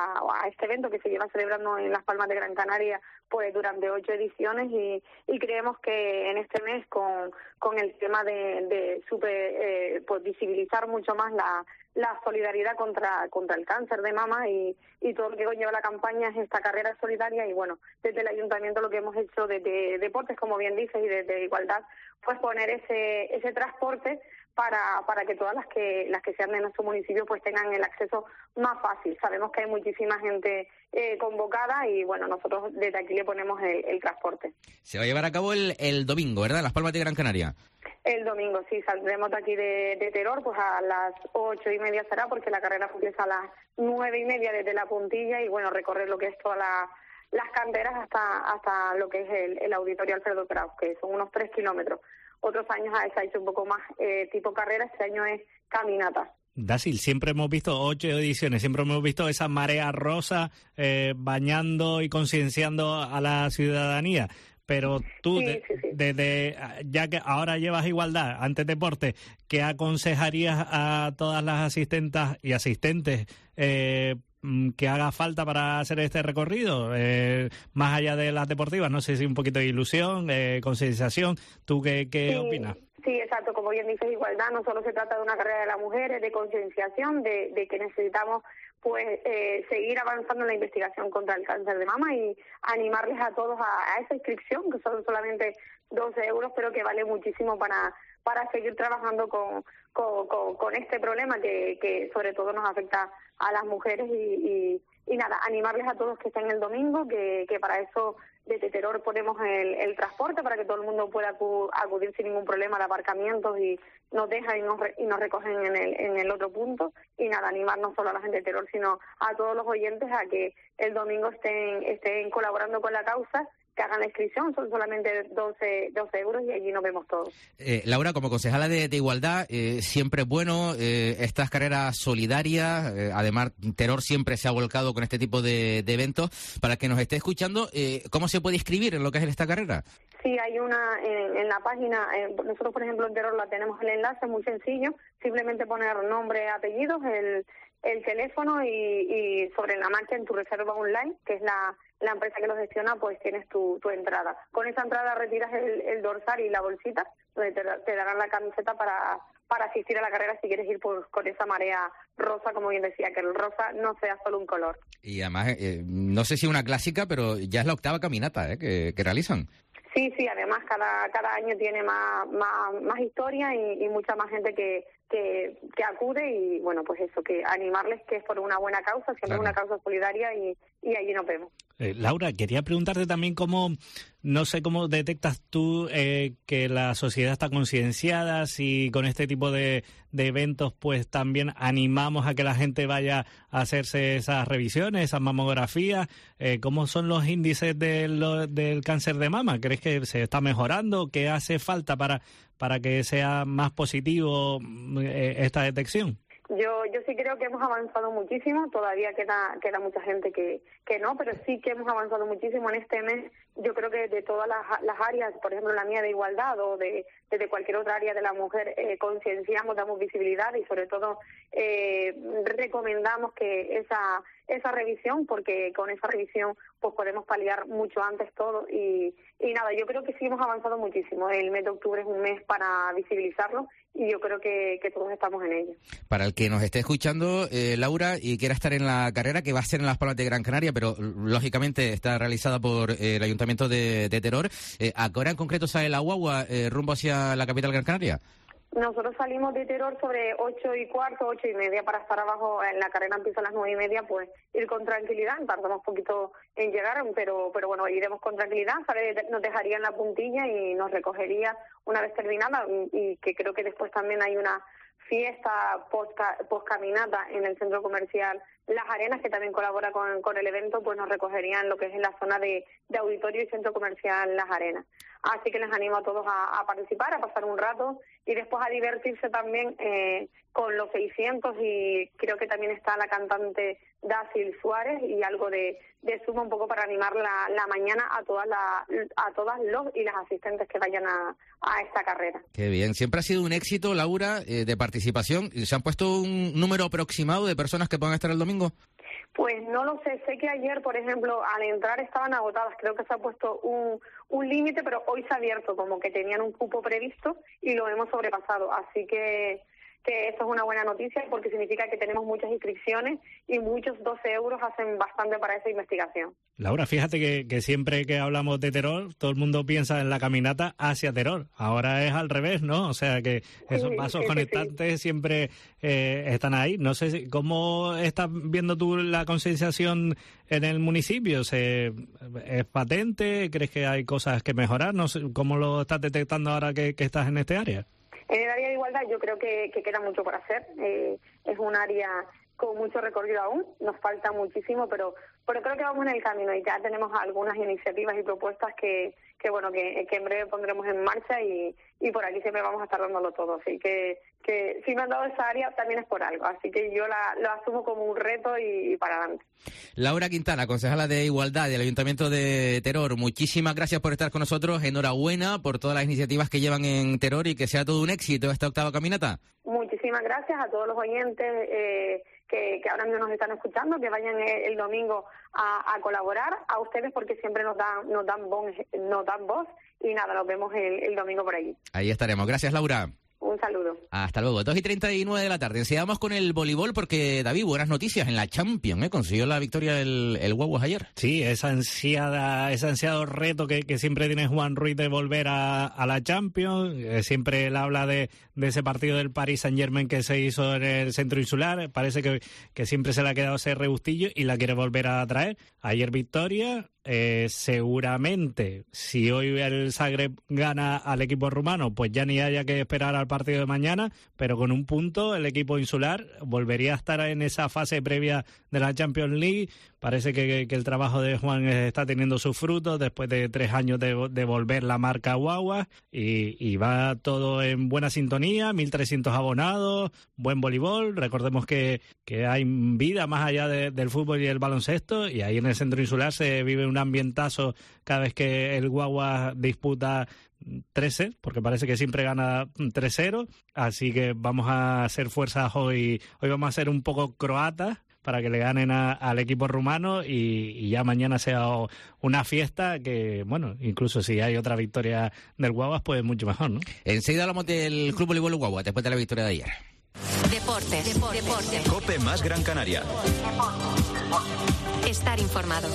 Speaker 22: a este evento que se lleva celebrando en Las Palmas de Gran Canaria pues durante 8 ediciones y creemos que en este mes con el tema de pues visibilizar mucho más la solidaridad contra el cáncer de mama y todo lo que conlleva la campaña es esta carrera solidaria y bueno, desde el Ayuntamiento lo que hemos hecho desde Deportes, como bien dices, y desde Igualdad, pues poner ese transporte para que todas las que sean de nuestro municipio pues tengan el acceso más fácil. Sabemos que hay muchísima gente convocada y bueno, nosotros desde aquí le ponemos el transporte.
Speaker 3: Se va a llevar a cabo el domingo, ¿verdad? Las Palmas de Gran Canaria.
Speaker 22: El domingo, sí, saldremos de aquí de Teror, pues a las 8:30 será, porque la carrera empieza a las 9:30 desde la puntilla y bueno, recorrer lo que es todas las canteras hasta lo que es el Auditorio Alfredo Kraus, que son unos 3 kilómetros. Otros años se ha hecho un poco más tipo carrera, este año es caminata.
Speaker 8: Dácil, siempre hemos visto 8 ediciones, siempre hemos visto esa marea rosa bañando y concienciando a la ciudadanía. Pero tú, sí. Desde ya que ahora llevas Igualdad, antes Deporte, ¿qué aconsejarías a todas las asistentas y asistentes que haga falta para hacer este recorrido? Más allá de las deportivas, no sé si un poquito de ilusión, concienciación. ¿Tú qué opinas?
Speaker 22: Sí, exacto. Como bien dices, Igualdad no solo se trata de una carrera de las mujeres, de concienciación, de que necesitamos pues seguir avanzando en la investigación contra el cáncer de mama y animarles a todos a esa inscripción, que son solamente 12 euros, pero que vale muchísimo para seguir trabajando con este problema que sobre todo nos afecta a las mujeres y nada, animarles a todos que estén el domingo, que para eso desde Teror ponemos el transporte para que todo el mundo pueda acudir sin ningún problema de aparcamientos y nos dejan y nos recogen en el otro punto. Y nada, animar no solo a la gente de Teror, sino a todos los oyentes a que el domingo estén colaborando con la causa, que hagan la inscripción, son solamente 12 euros y allí nos vemos todos.
Speaker 3: Laura, como concejala de Igualdad, siempre es bueno estas carreras solidarias, además Teror siempre se ha volcado con este tipo de eventos. Para que nos esté escuchando, ¿cómo se puede inscribir en lo que es esta carrera?
Speaker 22: Sí, hay una en la página, nosotros por ejemplo en Terror la tenemos el enlace, muy sencillo, simplemente poner nombre, apellidos, el teléfono y sobre la marcha en tu reserva online, que es la empresa que lo gestiona, pues tienes tu entrada. Con esa entrada retiras el dorsal y la bolsita, donde te darán la camiseta para asistir a la carrera si quieres ir con esa marea rosa, como bien decía, que el rosa no sea solo un color.
Speaker 3: Y además, no sé si una clásica, pero ya es la 8ª caminata que realizan.
Speaker 22: Sí, además cada año tiene más historia y mucha más gente que acude y bueno, pues eso, que animarles que es por una buena causa, siempre es una causa solidaria y allí nos vemos.
Speaker 8: Laura, quería preguntarte también no sé cómo detectas tú que la sociedad está concienciada, si con este tipo de eventos pues también animamos a que la gente vaya a hacerse esas revisiones, esas mamografías. ¿Cómo son los índices del cáncer de mama? ¿Crees que se está mejorando? ¿Qué hace falta para que sea más positivo esta detección?
Speaker 22: Yo sí creo que hemos avanzado muchísimo, todavía queda mucha gente que no, pero sí que hemos avanzado muchísimo en este mes. Yo creo que de todas las áreas, por ejemplo la mía de igualdad o de cualquier otra área de la mujer, concienciamos, damos visibilidad y sobre todo recomendamos que esa revisión, porque con esa revisión pues podemos paliar mucho antes todo y nada, yo creo que sí hemos avanzado muchísimo. El mes de octubre es un mes para visibilizarlo y yo creo que todos estamos en ello.
Speaker 3: Para el que nos esté escuchando, Laura, y quiera estar en la carrera, que va a ser en Las Palmas de Gran Canaria, pero lógicamente está realizada por el Ayuntamiento de Teror, ¿a qué hora en concreto sale la guagua rumbo hacia la capital Gran Canaria?
Speaker 22: Nosotros salimos de Teror sobre 8:15, 8:30 para estar abajo. En la carrera empieza a las 9:30, pues ir con tranquilidad. Tardamos poquito en llegar, pero bueno, iremos con tranquilidad. Nos dejaría en la puntilla y nos recogería una vez terminada y que creo que después también hay una fiesta post-caminata en el centro comercial Las Arenas, que también colabora con el evento, pues nos recogerían lo que es en la zona de auditorio y centro comercial Las Arenas. Así que les animo a todos a participar, a pasar un rato y después a divertirse también con los 600 y creo que también está la cantante Dácil Suárez y algo de suma un poco para animar la mañana a todas los y las asistentes que vayan a esta carrera.
Speaker 3: Qué bien. Siempre ha sido un éxito, Laura, de participación. ¿Se han puesto un número aproximado de personas que puedan estar el domingo?
Speaker 22: Pues no lo sé. Sé que ayer, por ejemplo, al entrar estaban agotadas. Creo que se ha puesto un límite, pero hoy se ha abierto, como que tenían un cupo previsto y lo hemos sobrepasado. Así que eso es una buena noticia porque significa que tenemos muchas inscripciones y muchos 12 euros hacen bastante para esa investigación.
Speaker 8: Laura, fíjate que siempre que hablamos de Teror, todo el mundo piensa en la caminata hacia Teror. Ahora es al revés, ¿no? O sea que esos vasos conectantes siempre están ahí. No sé cómo estás viendo tú la concienciación en el municipio. ¿Es patente? ¿Crees que hay cosas que mejorar? No sé, ¿cómo lo estás detectando ahora que estás en este área?
Speaker 22: En el área de igualdad yo creo que queda mucho por hacer. Es un área con mucho recorrido aún, nos falta muchísimo, pero creo que vamos en el camino y ya tenemos algunas iniciativas y propuestas que en breve pondremos en marcha y por aquí siempre vamos a estar dándolo todo. Así que si me han dado esa área también es por algo, así que yo lo asumo como un reto y para adelante.
Speaker 3: Laura Quintana, concejala de Igualdad del Ayuntamiento de Teror, muchísimas gracias por estar con nosotros, enhorabuena por todas las iniciativas que llevan en Teror y que sea todo un éxito esta 8ª caminata. Muchísimas
Speaker 22: gracias a todos los oyentes que ahora mismo nos están escuchando, que vayan el domingo a colaborar, a ustedes porque siempre nos dan voz y nada, nos vemos el domingo por allí.
Speaker 3: Ahí estaremos. Gracias, Laura.
Speaker 22: Un saludo.
Speaker 3: Hasta luego. 2:39 de la tarde. Sigamos con el voleibol porque, David, buenas noticias en la Champions, consiguió la victoria el Guaguas ayer.
Speaker 8: Sí, ese ansiado reto que siempre tiene Juan Ruiz de volver a la Champions. Siempre él habla de ese partido del Paris Saint-Germain que se hizo en el Centro Insular. Parece que siempre se le ha quedado ese rebustillo y la quiere volver a traer. Ayer victoria. Seguramente, si hoy el Zagreb gana al equipo rumano, pues ya ni haya que esperar al partido de mañana, pero con un punto el equipo insular volvería a estar en esa fase previa de la Champions League. parece que el trabajo de Juan está teniendo sus frutos después de 3 años de volver la marca Guagua y va todo en buena sintonía, 1.300 abonados, buen voleibol. Recordemos que hay vida más allá del fútbol y el baloncesto, y ahí en el centro insular se vive un ambientazo cada vez que el Guagua disputa 13, porque parece que siempre gana 3-0, así que vamos a hacer fuerzas hoy vamos a ser un poco croatas para que le ganen al equipo rumano y ya mañana sea una fiesta que, bueno, incluso si hay otra victoria del Guaguas, pues mucho mejor, ¿no?
Speaker 3: Enseguida hablamos del Club Voleibol Guagua, después de la victoria de ayer.
Speaker 10: Deportes.
Speaker 18: Cope más Gran Canaria.
Speaker 10: Estar informado.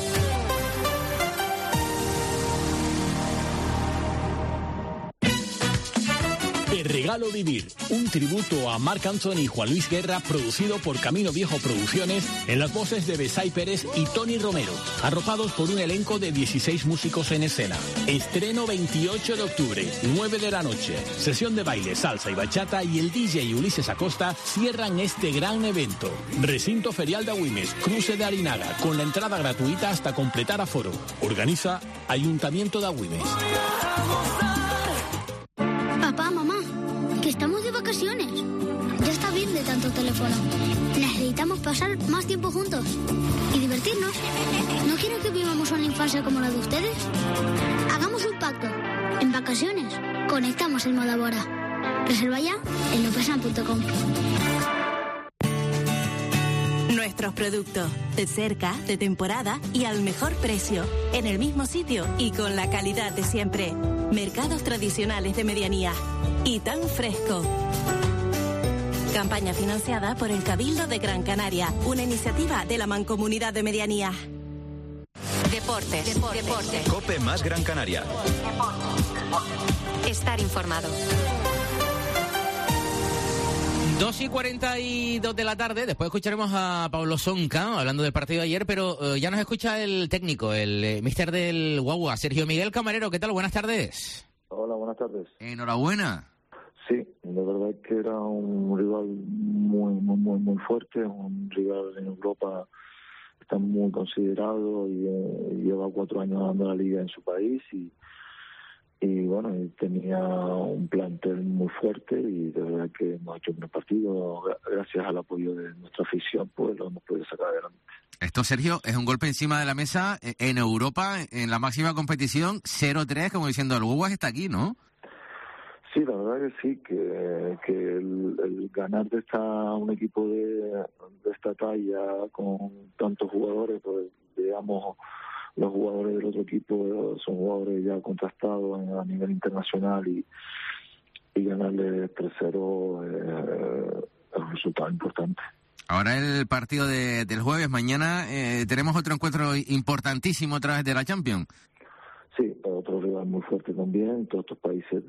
Speaker 11: El Regalo Vivir, un tributo a Marc Anthony y Juan Luis Guerra, producido por Camino Viejo Producciones, en las voces de Besay Pérez y Tony Romero, arropados por un elenco de 16 músicos en escena. Estreno 28 de octubre, 9 de la noche. Sesión de baile, salsa y bachata, y el DJ Ulises Acosta cierran este gran evento. Recinto Ferial de Agüimes, Cruce de Arinaga, con la entrada gratuita hasta completar aforo. Organiza Ayuntamiento de Agüimes.
Speaker 13: Papá, mamá, que estamos de vacaciones. Ya está bien de tanto teléfono. Necesitamos pasar más tiempo juntos y divertirnos. ¿No quieren que vivamos una infancia como la de ustedes? Hagamos un pacto. En vacaciones, conectamos el modo Bora. Reserva ya en lopesan.com.
Speaker 5: Nuestros productos, de cerca, de temporada y al mejor precio, en el mismo sitio y con la calidad de siempre. Mercados tradicionales de medianía y tan fresco. Campaña financiada por el Cabildo de Gran Canaria, una iniciativa de la Mancomunidad de Medianía.
Speaker 10: Deportes.
Speaker 18: Cope más Gran Canaria.
Speaker 10: Estar informado.
Speaker 3: 2:42 de la tarde, después escucharemos a Pablo Sonca hablando del partido de ayer, pero ya nos escucha el técnico, el míster del Guagua, Sergio Miguel Camarero. ¿Qué tal? Buenas tardes.
Speaker 6: Hola, buenas tardes.
Speaker 3: Enhorabuena.
Speaker 6: Sí, la verdad es que era un rival muy fuerte, un rival en Europa está muy considerado y lleva 4 años dando la liga en su país y bueno, tenía un plantel muy fuerte y de verdad que hemos hecho un buen partido. Gracias al apoyo de nuestra afición, pues lo hemos podido sacar adelante.
Speaker 3: Esto, Sergio, es un golpe encima de la mesa en Europa, en la máxima competición, 0-3, como diciendo, el Guaguas está aquí, ¿no?
Speaker 6: Sí, la verdad que sí, que el ganar de un equipo de esta talla con tantos jugadores, pues digamos, los jugadores del otro equipo son jugadores ya contrastados a nivel internacional y ganarle 3-0 es un resultado importante.
Speaker 3: Ahora el partido del jueves, mañana tenemos otro encuentro importantísimo otra vez de la Champions.
Speaker 6: Sí, otro rival muy fuerte también. Todos estos países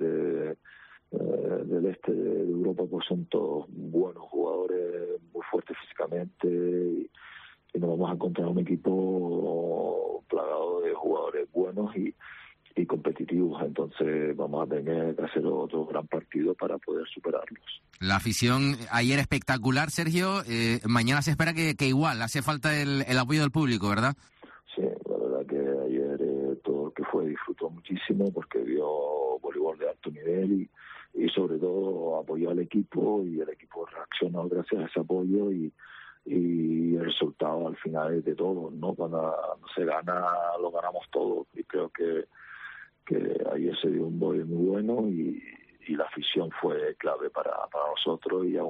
Speaker 6: del este de Europa pues son todos buenos jugadores, muy fuertes físicamente y nos vamos a encontrar un equipo plagado de jugadores buenos y competitivos, entonces vamos a tener que hacer otro gran partido para poder superarlos.
Speaker 3: La afición ayer espectacular, Sergio, mañana se espera que igual, hace falta el apoyo del público, ¿verdad?
Speaker 6: Sí, la verdad que ayer todo el que fue disfrutó muchísimo porque vio voleibol de alto nivel y sobre todo apoyó al equipo y el equipo reaccionó gracias a ese apoyo y el resultado al final es de todos, ¿no? Cuando se gana, lo ganamos todos y creo que ayer se dio un voleibol muy bueno y la afición fue clave para nosotros y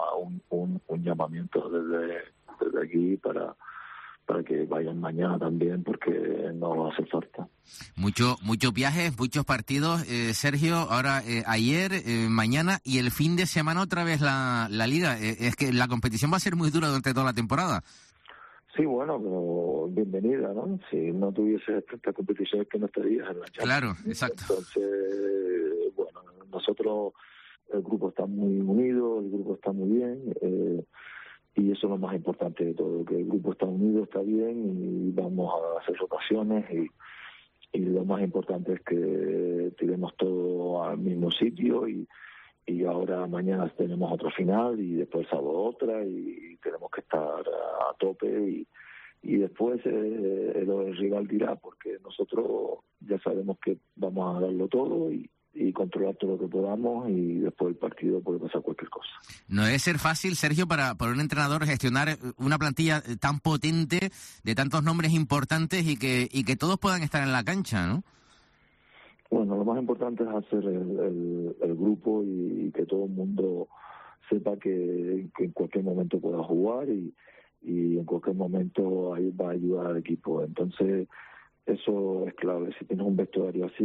Speaker 6: un llamamiento desde aquí para que vayan mañana también porque nos hace falta.
Speaker 3: Muchos viajes, muchos partidos, Sergio, ahora ayer, mañana y el fin de semana otra vez la Liga. Es que la competición va a ser muy dura durante toda la temporada.
Speaker 6: Sí, bueno, pero bienvenida, ¿no? Si no tuvieses esta competición es que no estarías en la Champions.
Speaker 3: Claro, exacto.
Speaker 6: Entonces, bueno, nosotros, el grupo está muy unido, el grupo está muy bien, y eso es lo más importante de todo, que el grupo está unido, está bien y vamos a hacer rotaciones y lo más importante es que tiremos todo al mismo sitio y ahora mañana tenemos otra final y después sábado otra y tenemos que estar a tope y después el rival dirá, porque nosotros ya sabemos que vamos a darlo todo y controlar todo lo que podamos, y después del partido puede pasar cualquier cosa.
Speaker 3: No debe ser fácil, Sergio, para un entrenador gestionar una plantilla tan potente, de tantos nombres importantes y que todos puedan estar en la cancha, ¿no?
Speaker 6: Bueno, lo más importante es hacer el grupo y que todo el mundo sepa que en cualquier momento pueda jugar y en cualquier momento ahí va a ayudar al equipo. Entonces, eso es clave. Si tienes un vestuario así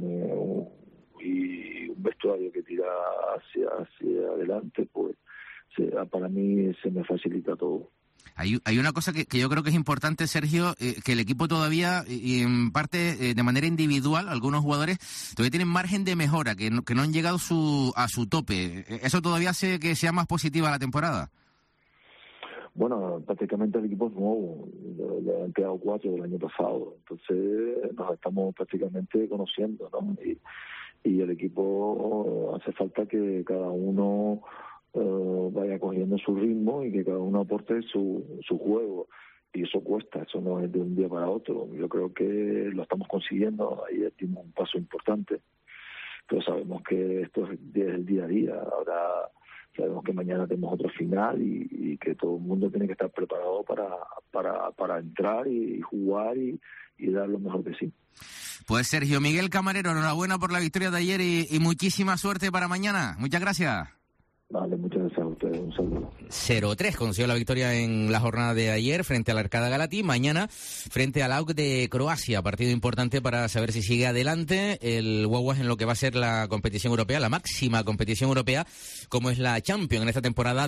Speaker 6: y un vestuario que tira hacia adelante, pues para mí se me facilita todo.
Speaker 3: Hay una cosa que yo creo que es importante, Sergio, que el equipo todavía, y en parte de manera individual, algunos jugadores todavía tienen margen de mejora, que no han llegado a su tope. ¿Eso todavía hace que sea más positiva la temporada?
Speaker 6: Bueno, prácticamente el equipo es nuevo, le han quedado 4 del año pasado, entonces nos estamos prácticamente conociendo, ¿no? Y el equipo hace falta que cada uno vaya cogiendo su ritmo y que cada uno aporte su juego, y eso cuesta, eso no es de un día para otro. Yo creo que lo estamos consiguiendo, ahí dimos un paso importante, pero sabemos que esto es el día a día. Ahora sabemos que mañana tenemos otro final y que todo el mundo tiene que estar preparado para entrar y jugar y dar lo mejor de sí.
Speaker 3: Pues Sergio Miguel Camarero, enhorabuena por la victoria de ayer y muchísima suerte para mañana. Muchas gracias.
Speaker 6: Vale, muchas gracias a ustedes. Un saludo.
Speaker 3: 0-3 consiguió la victoria en la jornada de ayer frente al Arcada Galati. Mañana frente al AUK de Croacia. Partido importante para saber si sigue adelante el Guaguas en lo que va a ser la competición europea, la máxima competición europea, como es la Champions en esta temporada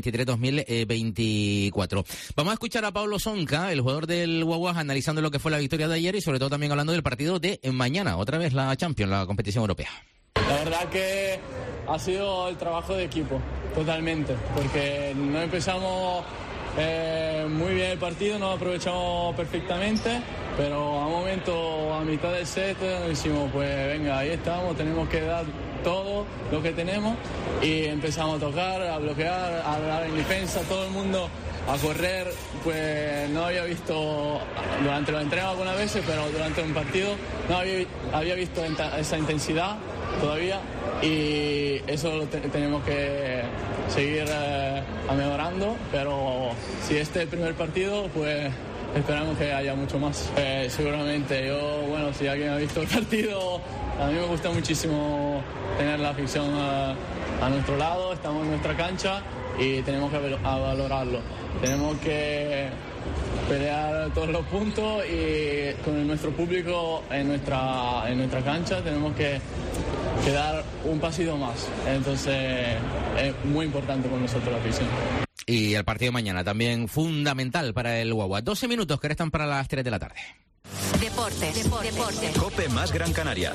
Speaker 3: 2023-2024. Vamos a escuchar a Pablo Sonca, el jugador del Guaguas, analizando lo que fue la victoria de ayer y sobre todo también hablando del partido de mañana. Otra vez la Champions, la competición europea.
Speaker 4: La verdad que ha sido el trabajo de equipo, totalmente, porque no empezamos muy bien el partido, no aprovechamos perfectamente, pero a un momento, a mitad del set, decimos, pues venga, ahí estamos, tenemos que dar todo lo que tenemos, y empezamos a tocar, a bloquear, a dar en defensa, todo el mundo a correr. Pues no había visto, durante los entrenos algunas veces, pero durante un partido no había visto esa intensidad todavía, y eso lo tenemos que seguir mejorando, pero si este es el primer partido, pues esperamos que haya mucho más. Seguramente, si alguien ha visto el partido, a mí me gusta muchísimo tener la afición a nuestro lado, estamos en nuestra cancha y tenemos que valorarlo. Tenemos que pelear todos los puntos y con nuestro público en nuestra cancha tenemos que dar un pasito más. Entonces es muy importante con nosotros la afición.
Speaker 3: Y el partido de mañana también fundamental para el Guagua. 12 minutos que restan para las 3 de la tarde.
Speaker 10: Deportes.
Speaker 18: COPE más Gran Canaria.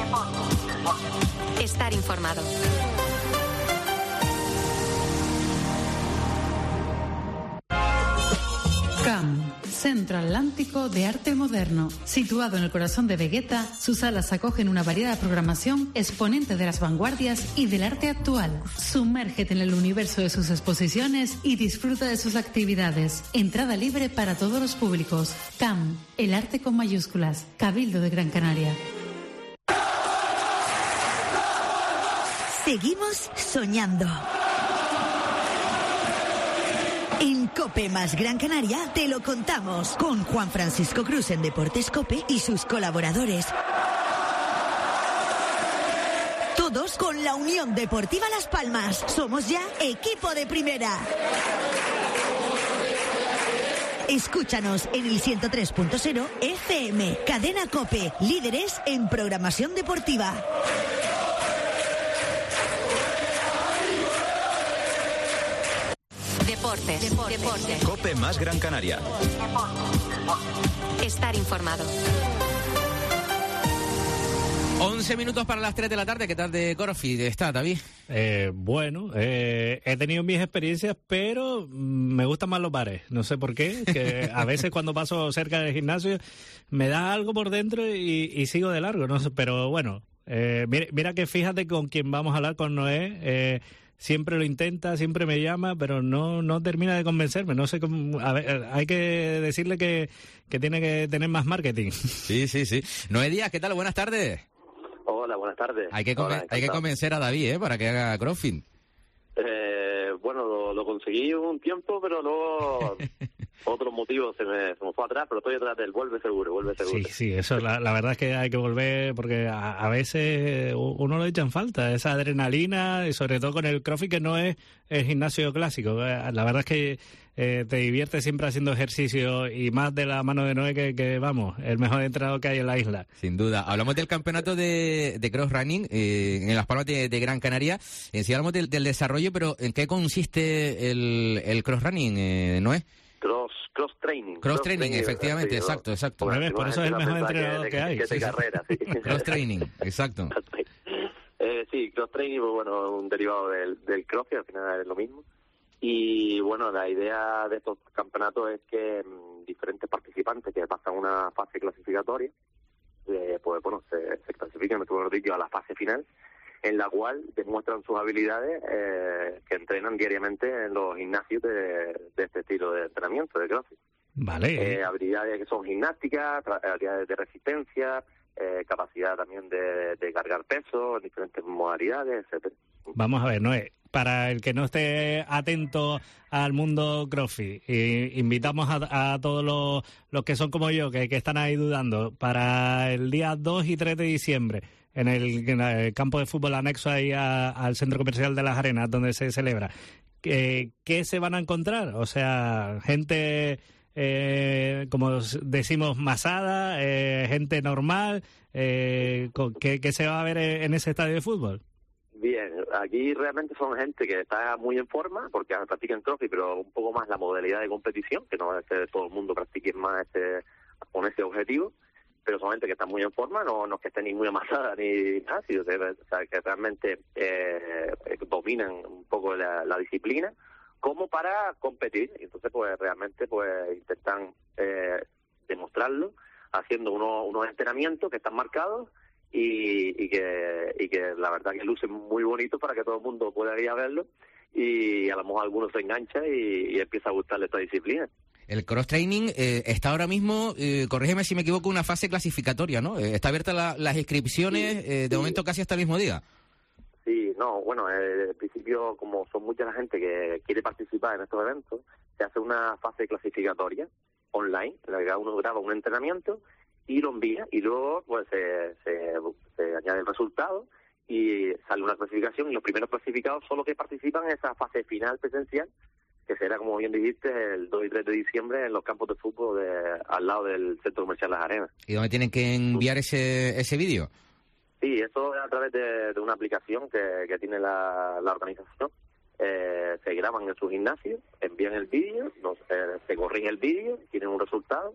Speaker 10: Estar informado.
Speaker 7: CAM, Centro Atlántico de Arte Moderno. Situado en el corazón de Vegueta, sus salas acogen una variada programación exponente de las vanguardias y del arte actual. Sumérgete en el universo de sus exposiciones y disfruta de sus actividades. Entrada libre para todos los públicos. CAM, el arte con mayúsculas. Cabildo de Gran Canaria.
Speaker 9: Seguimos soñando. En COPE más Gran Canaria te lo contamos con Juan Francisco Cruz en Deportes COPE y sus colaboradores. Todos con la Unión Deportiva Las Palmas. Somos ya equipo de primera. Escúchanos en el 103.0 FM. Cadena COPE, líderes en programación deportiva.
Speaker 10: Deportes.
Speaker 18: COPE más Gran Canaria.
Speaker 10: Estar informado.
Speaker 3: 11 minutos para las 3 de la tarde. ¿Qué tal de CrossFit está, David?
Speaker 8: Bueno, he tenido mis experiencias, pero me gustan más los bares. No sé por qué, que a veces cuando paso cerca del gimnasio me da algo por dentro y sigo de largo, no sé, pero bueno. Mira que fíjate con quien vamos a hablar, con Noé. siempre lo intenta, siempre me llama, pero no termina de convencerme. No sé cómo. A ver, hay que decirle que tiene que tener más marketing.
Speaker 3: Sí. Noé Díaz, ¿qué tal? Buenas tardes.
Speaker 2: Hola, buenas tardes.
Speaker 3: Hay que convencer a David, para que haga CrossFit.
Speaker 2: Bueno, lo conseguí un tiempo, pero luego otros motivos se me fue atrás, pero estoy atrás del vuelve seguro.
Speaker 8: Sí, eso la verdad es que hay que volver, porque a veces uno lo echa en falta, esa adrenalina, y sobre todo con el CrossFit, que no es el gimnasio clásico. La verdad es que te diviertes siempre haciendo ejercicio, y más de la mano de Noé, que vamos, el mejor entrenador que hay en la isla.
Speaker 3: Sin duda. Hablamos del campeonato de cross running en Las Palmas de Gran Canaria. Sí hablamos del desarrollo, pero ¿en qué consiste el cross running, Noé?
Speaker 2: Cross training.
Speaker 3: Cross training, efectivamente, sí, exacto.
Speaker 8: Por eso es el mejor entrenador que hay.
Speaker 2: Carrera, sí.
Speaker 3: Cross training, exacto.
Speaker 2: Sí, cross training, pues bueno, un derivado del cross, que al final es lo mismo. Y bueno, la idea de estos campeonatos es que diferentes participantes que pasan una fase clasificatoria, pues bueno, se clasifican, mejor dicho, a la fase final, en la cual demuestran sus habilidades que entrenan diariamente en los gimnasios de este estilo de entrenamiento, de CrossFit.
Speaker 8: Vale.
Speaker 2: Habilidades que son gimnásticas, habilidades de resistencia, capacidad también de cargar peso, diferentes modalidades, etcétera.
Speaker 8: Vamos a ver, Noé, para el que no esté atento al mundo CrossFit, invitamos a todos los que son como yo, que están ahí dudando, para el día 2 y 3 de diciembre, en el campo de fútbol anexo ahí al Centro Comercial de Las Arenas, donde se celebra. ¿Qué se van a encontrar? O sea, gente, como decimos, masada, gente normal, ¿qué se va a ver en ese estadio de fútbol?
Speaker 2: Bien, aquí realmente son gente que está muy en forma, porque practican CrossFit, pero un poco más la modalidad de competición, que no es que todo el mundo practique más con ese objetivo, pero son gente que está muy en forma, no es que esté ni muy amasada ni nada, sino que realmente dominan un poco la disciplina como para competir. Entonces, pues realmente pues intentan demostrarlo haciendo unos entrenamienos que están marcados y que la verdad que lucen muy bonitos para que todo el mundo pueda ir a verlo, y a lo mejor algunos se engancha y empieza a gustarle esta disciplina.
Speaker 3: El cross training está ahora mismo, corrígeme si me equivoco, una fase clasificatoria, ¿no? Está abierta las inscripciones de momento casi hasta el mismo día.
Speaker 2: Sí, no, bueno, al principio, como son mucha la gente que quiere participar en estos eventos, se hace una fase clasificatoria online, en la que cada uno graba un entrenamiento y lo envía, y luego pues se añade el resultado y sale una clasificación, y los primeros clasificados son los que participan en esa fase final presencial, que será, como bien dijiste, el 2 y 3 de diciembre en los campos de fútbol al lado del Centro Comercial Las Arenas.
Speaker 3: ¿Y dónde tienen que enviar ese vídeo?
Speaker 2: Sí, eso es a través de una aplicación que tiene la organización. Se graban en su gimnasio, envían el vídeo, se corrige el vídeo, tienen un resultado,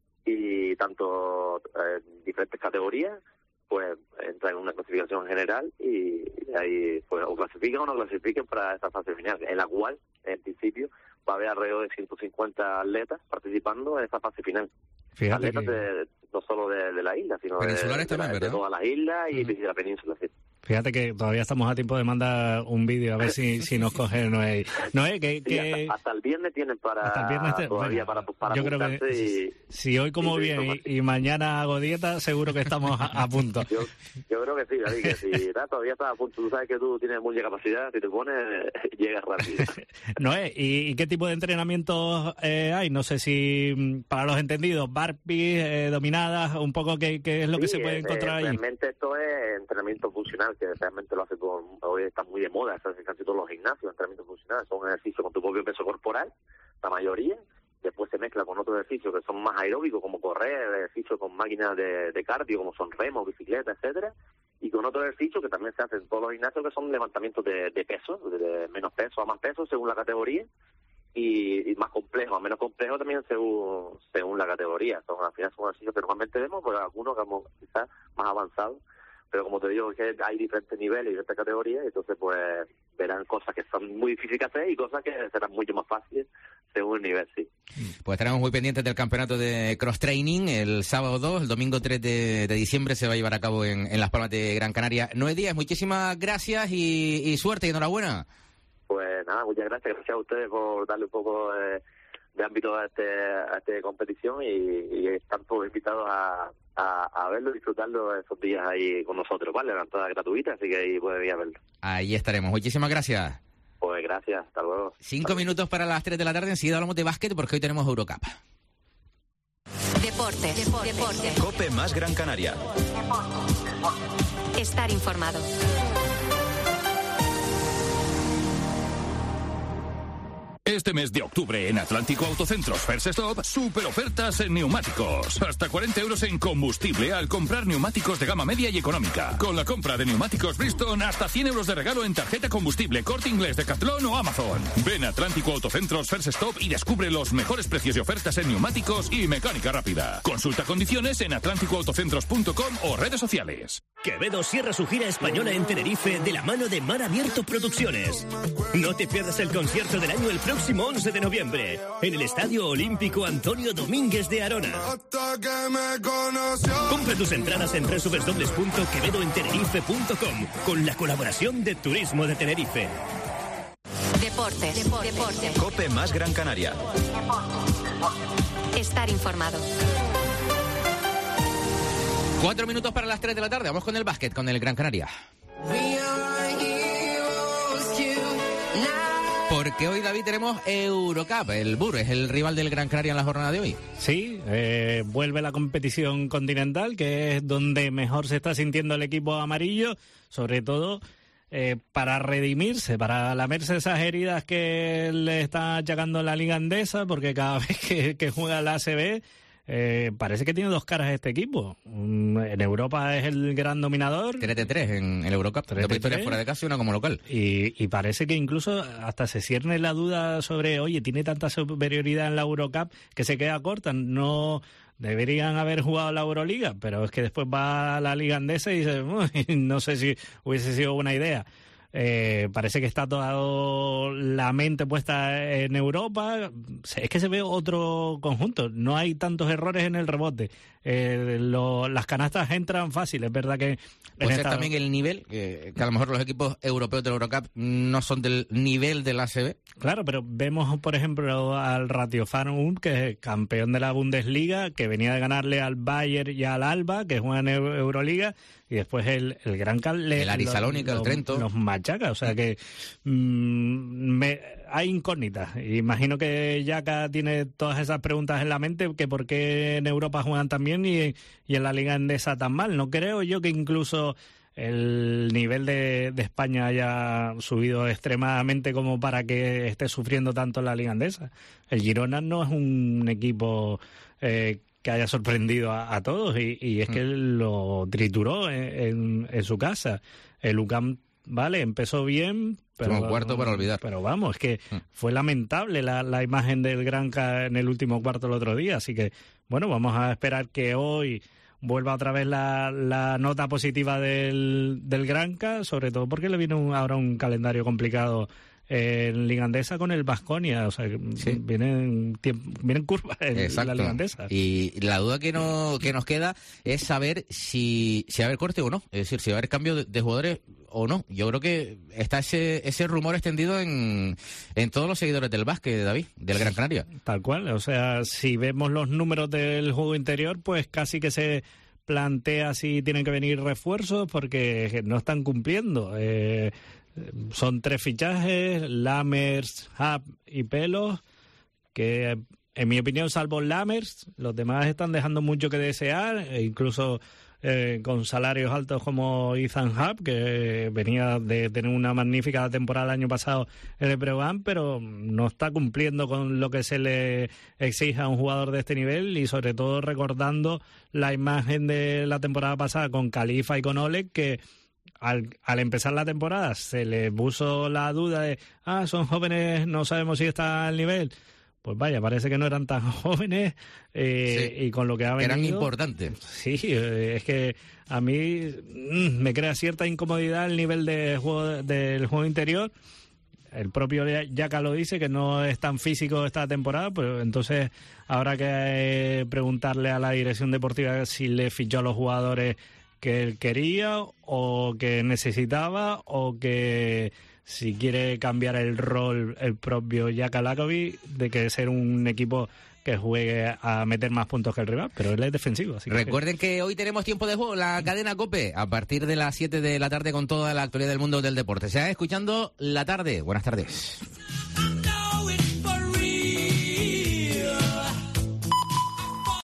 Speaker 2: y tanto diferentes categorías pues entran en una clasificación general, y ahí pues o clasifican o no clasifiquen para esta fase final, en la cual en principio va a haber alrededor de 150 atletas participando en esta fase final.
Speaker 8: Fíjate
Speaker 2: atletas no solo de la isla, sino
Speaker 3: peninsulares también,
Speaker 2: de todas las islas y de la península, sí.
Speaker 8: Fíjate que todavía estamos a tiempo de mandar un vídeo, a ver si nos coge Noé. Noé,
Speaker 2: sí, hasta el viernes tienen todavía para
Speaker 8: yo creo que si hoy como bien y mañana hago dieta, seguro que estamos a punto.
Speaker 2: Yo creo que sí, David, que si todavía estás a punto. Tú sabes que tú tienes mucha capacidad, si te pones, llegas rápido.
Speaker 8: Noé, ¿y qué tipo de entrenamientos hay? No sé si, para los entendidos, burpees, dominadas, un poco qué es lo que se puede encontrar ahí.
Speaker 2: Realmente esto es entrenamiento funcional, que realmente lo hace hoy está muy de moda, casi todos los gimnasios, entrenamiento funcional, son ejercicios con tu propio peso corporal, la mayoría, después se mezcla con otros ejercicios que son más aeróbicos, como correr, ejercicios con máquinas de cardio, como son remos, bicicleta, etcétera, y con otros ejercicios que también se hacen en todos los gimnasios, que son levantamientos de peso, de menos peso a más peso, según la categoría, y más complejo, a menos complejo también según la categoría. Al final son ejercicios que normalmente vemos, pero algunos que quizás más avanzados. Pero como te digo, que hay diferentes niveles y diferentes categorías, entonces pues verán cosas que son muy difíciles que hacer y cosas que serán mucho más fáciles según el nivel, sí.
Speaker 3: Pues estaremos muy pendientes del campeonato de cross training el sábado 2, el domingo 3 de diciembre se va a llevar a cabo en Las Palmas de Gran Canaria. Noé Díaz, muchísimas gracias y suerte y enhorabuena.
Speaker 2: Pues nada, muchas gracias a ustedes por darle un poco de ámbito a esta competición y están todos invitados a verlo y disfrutarlo esos días ahí con nosotros, ¿vale? La entrada gratuita, así que ahí pueden ir a verlo.
Speaker 3: Ahí estaremos. Muchísimas gracias.
Speaker 2: Pues gracias, hasta luego.
Speaker 3: 5 minutos para las 3 de la tarde, enseguida hablamos de básquet porque hoy tenemos Eurocup.
Speaker 10: Deporte.
Speaker 18: COPE más Gran Canaria.
Speaker 10: Estar informado.
Speaker 19: Este mes de octubre en Atlántico Autocentros First Stop, super ofertas en neumáticos. Hasta 40 euros en combustible al comprar neumáticos de gama media y económica. Con la compra de neumáticos Bridgestone, hasta 100 euros de regalo en tarjeta combustible, Corte Inglés, Decathlon o Amazon. Ven a Atlántico Autocentros First Stop y descubre los mejores precios y ofertas en neumáticos y mecánica rápida. Consulta condiciones en atlánticoautocentros.com o redes sociales.
Speaker 1: Quevedo cierra su gira española en Tenerife de la mano de Mar Abierto Producciones. No te pierdas el concierto del año el próximo 11 de noviembre en el Estadio Olímpico Antonio Domínguez de Arona. Compra tus entradas en www.quevedoentenerife.com con la colaboración de Turismo de Tenerife.
Speaker 10: Deporte.
Speaker 18: COPE más Gran Canaria.
Speaker 10: Estar informado.
Speaker 3: 4 minutos para las 3 de la tarde. Vamos con el básquet, con el Gran Canaria. Porque hoy, David, tenemos Eurocup. El BUR es el rival del Gran Canaria en la jornada de hoy.
Speaker 8: Sí, vuelve la competición continental, que es donde mejor se está sintiendo el equipo amarillo, sobre todo para redimirse, para lamerse esas heridas que le está achacando la Liga Andesa, porque cada vez que juega la ACB... parece que tiene dos caras este equipo. En Europa es el gran dominador.
Speaker 3: 3-3 en el Eurocup. 2 victorias fuera de casa y una como local.
Speaker 8: Y parece que incluso hasta se cierne la duda sobre, oye, tiene tanta superioridad en la Eurocup que se queda corta. No deberían haber jugado la Euroliga, pero es que después va a la Liga Andesa y dice, no sé si hubiese sido buena idea. Parece que está toda la mente puesta en Europa. Es que se ve otro conjunto. No hay tantos errores en el rebote. Las canastas entran fácil. Es verdad que...
Speaker 3: Puede ser también el nivel, que a lo mejor los equipos europeos del Eurocup no son del nivel del ACB.
Speaker 8: Claro, pero vemos, por ejemplo, al Ratio Farm, que es campeón de la Bundesliga, que venía de ganarle al Bayern y al Alba, que juegan en Euroliga, y después el Gran Canaria...
Speaker 3: El Aris Salónica, el Trento.
Speaker 8: Los machaca, o sea que hay incógnitas. Imagino que Yaka tiene todas esas preguntas en la mente, que por qué en Europa juegan tan bien y en la Liga Andesa tan mal. No creo yo que incluso el nivel de España haya subido extremadamente como para que esté sufriendo tanto en la Liga Andesa. El Girona no es un equipo que haya sorprendido a todos y es que lo trituró en su casa. El UCAM, vale, empezó bien, pero
Speaker 3: un cuarto para olvidar.
Speaker 8: Pero vamos, es que fue lamentable la imagen del Granca en el último cuarto el otro día, así que bueno, vamos a esperar que hoy vuelva otra vez la nota positiva del Granca, sobre todo porque le viene ahora un calendario complicado en Liga Andesa con el Baskonia, o sea, sí. vienen curvas en la Liga Andesa.
Speaker 3: Y la duda que nos queda es saber si va a haber corte o no, es decir, si va a haber cambio de jugadores o no. Yo creo que está ese rumor extendido en todos los seguidores del básquet, David, del Gran Canaria.
Speaker 8: Tal cual, o sea, si vemos los números del juego interior, pues casi que se plantea si tienen que venir refuerzos porque no están cumpliendo. Son 3 fichajes, Lammers, Hub y Pelos, que en mi opinión, salvo Lammers, los demás están dejando mucho que desear, e incluso con salarios altos como Ethan Hub, que venía de tener una magnífica temporada el año pasado en el Breogán, pero no está cumpliendo con lo que se le exige a un jugador de este nivel, y sobre todo recordando la imagen de la temporada pasada con Khalifa y con Oleg, que al empezar la temporada se le puso la duda de son jóvenes, no sabemos si está al nivel. Pues vaya, parece que no eran tan jóvenes y con lo que ha venido...
Speaker 3: Eran importantes.
Speaker 8: Sí, es que a mí me crea cierta incomodidad el nivel de juego, del juego interior. El propio Yaka lo dice, que no es tan físico esta temporada, pero entonces habrá que preguntarle a la dirección deportiva si le fichó a los jugadores que él quería o que necesitaba, o que si quiere cambiar el rol el propio Jaka Lakovic, de que ser un equipo que juegue a meter más puntos que el rival, pero él es defensivo. Así
Speaker 3: Recuerden que hoy tenemos tiempo de juego, la cadena COPE, a partir de las 7 de la tarde con toda la actualidad del mundo del deporte. Se va escuchando La Tarde. Buenas tardes.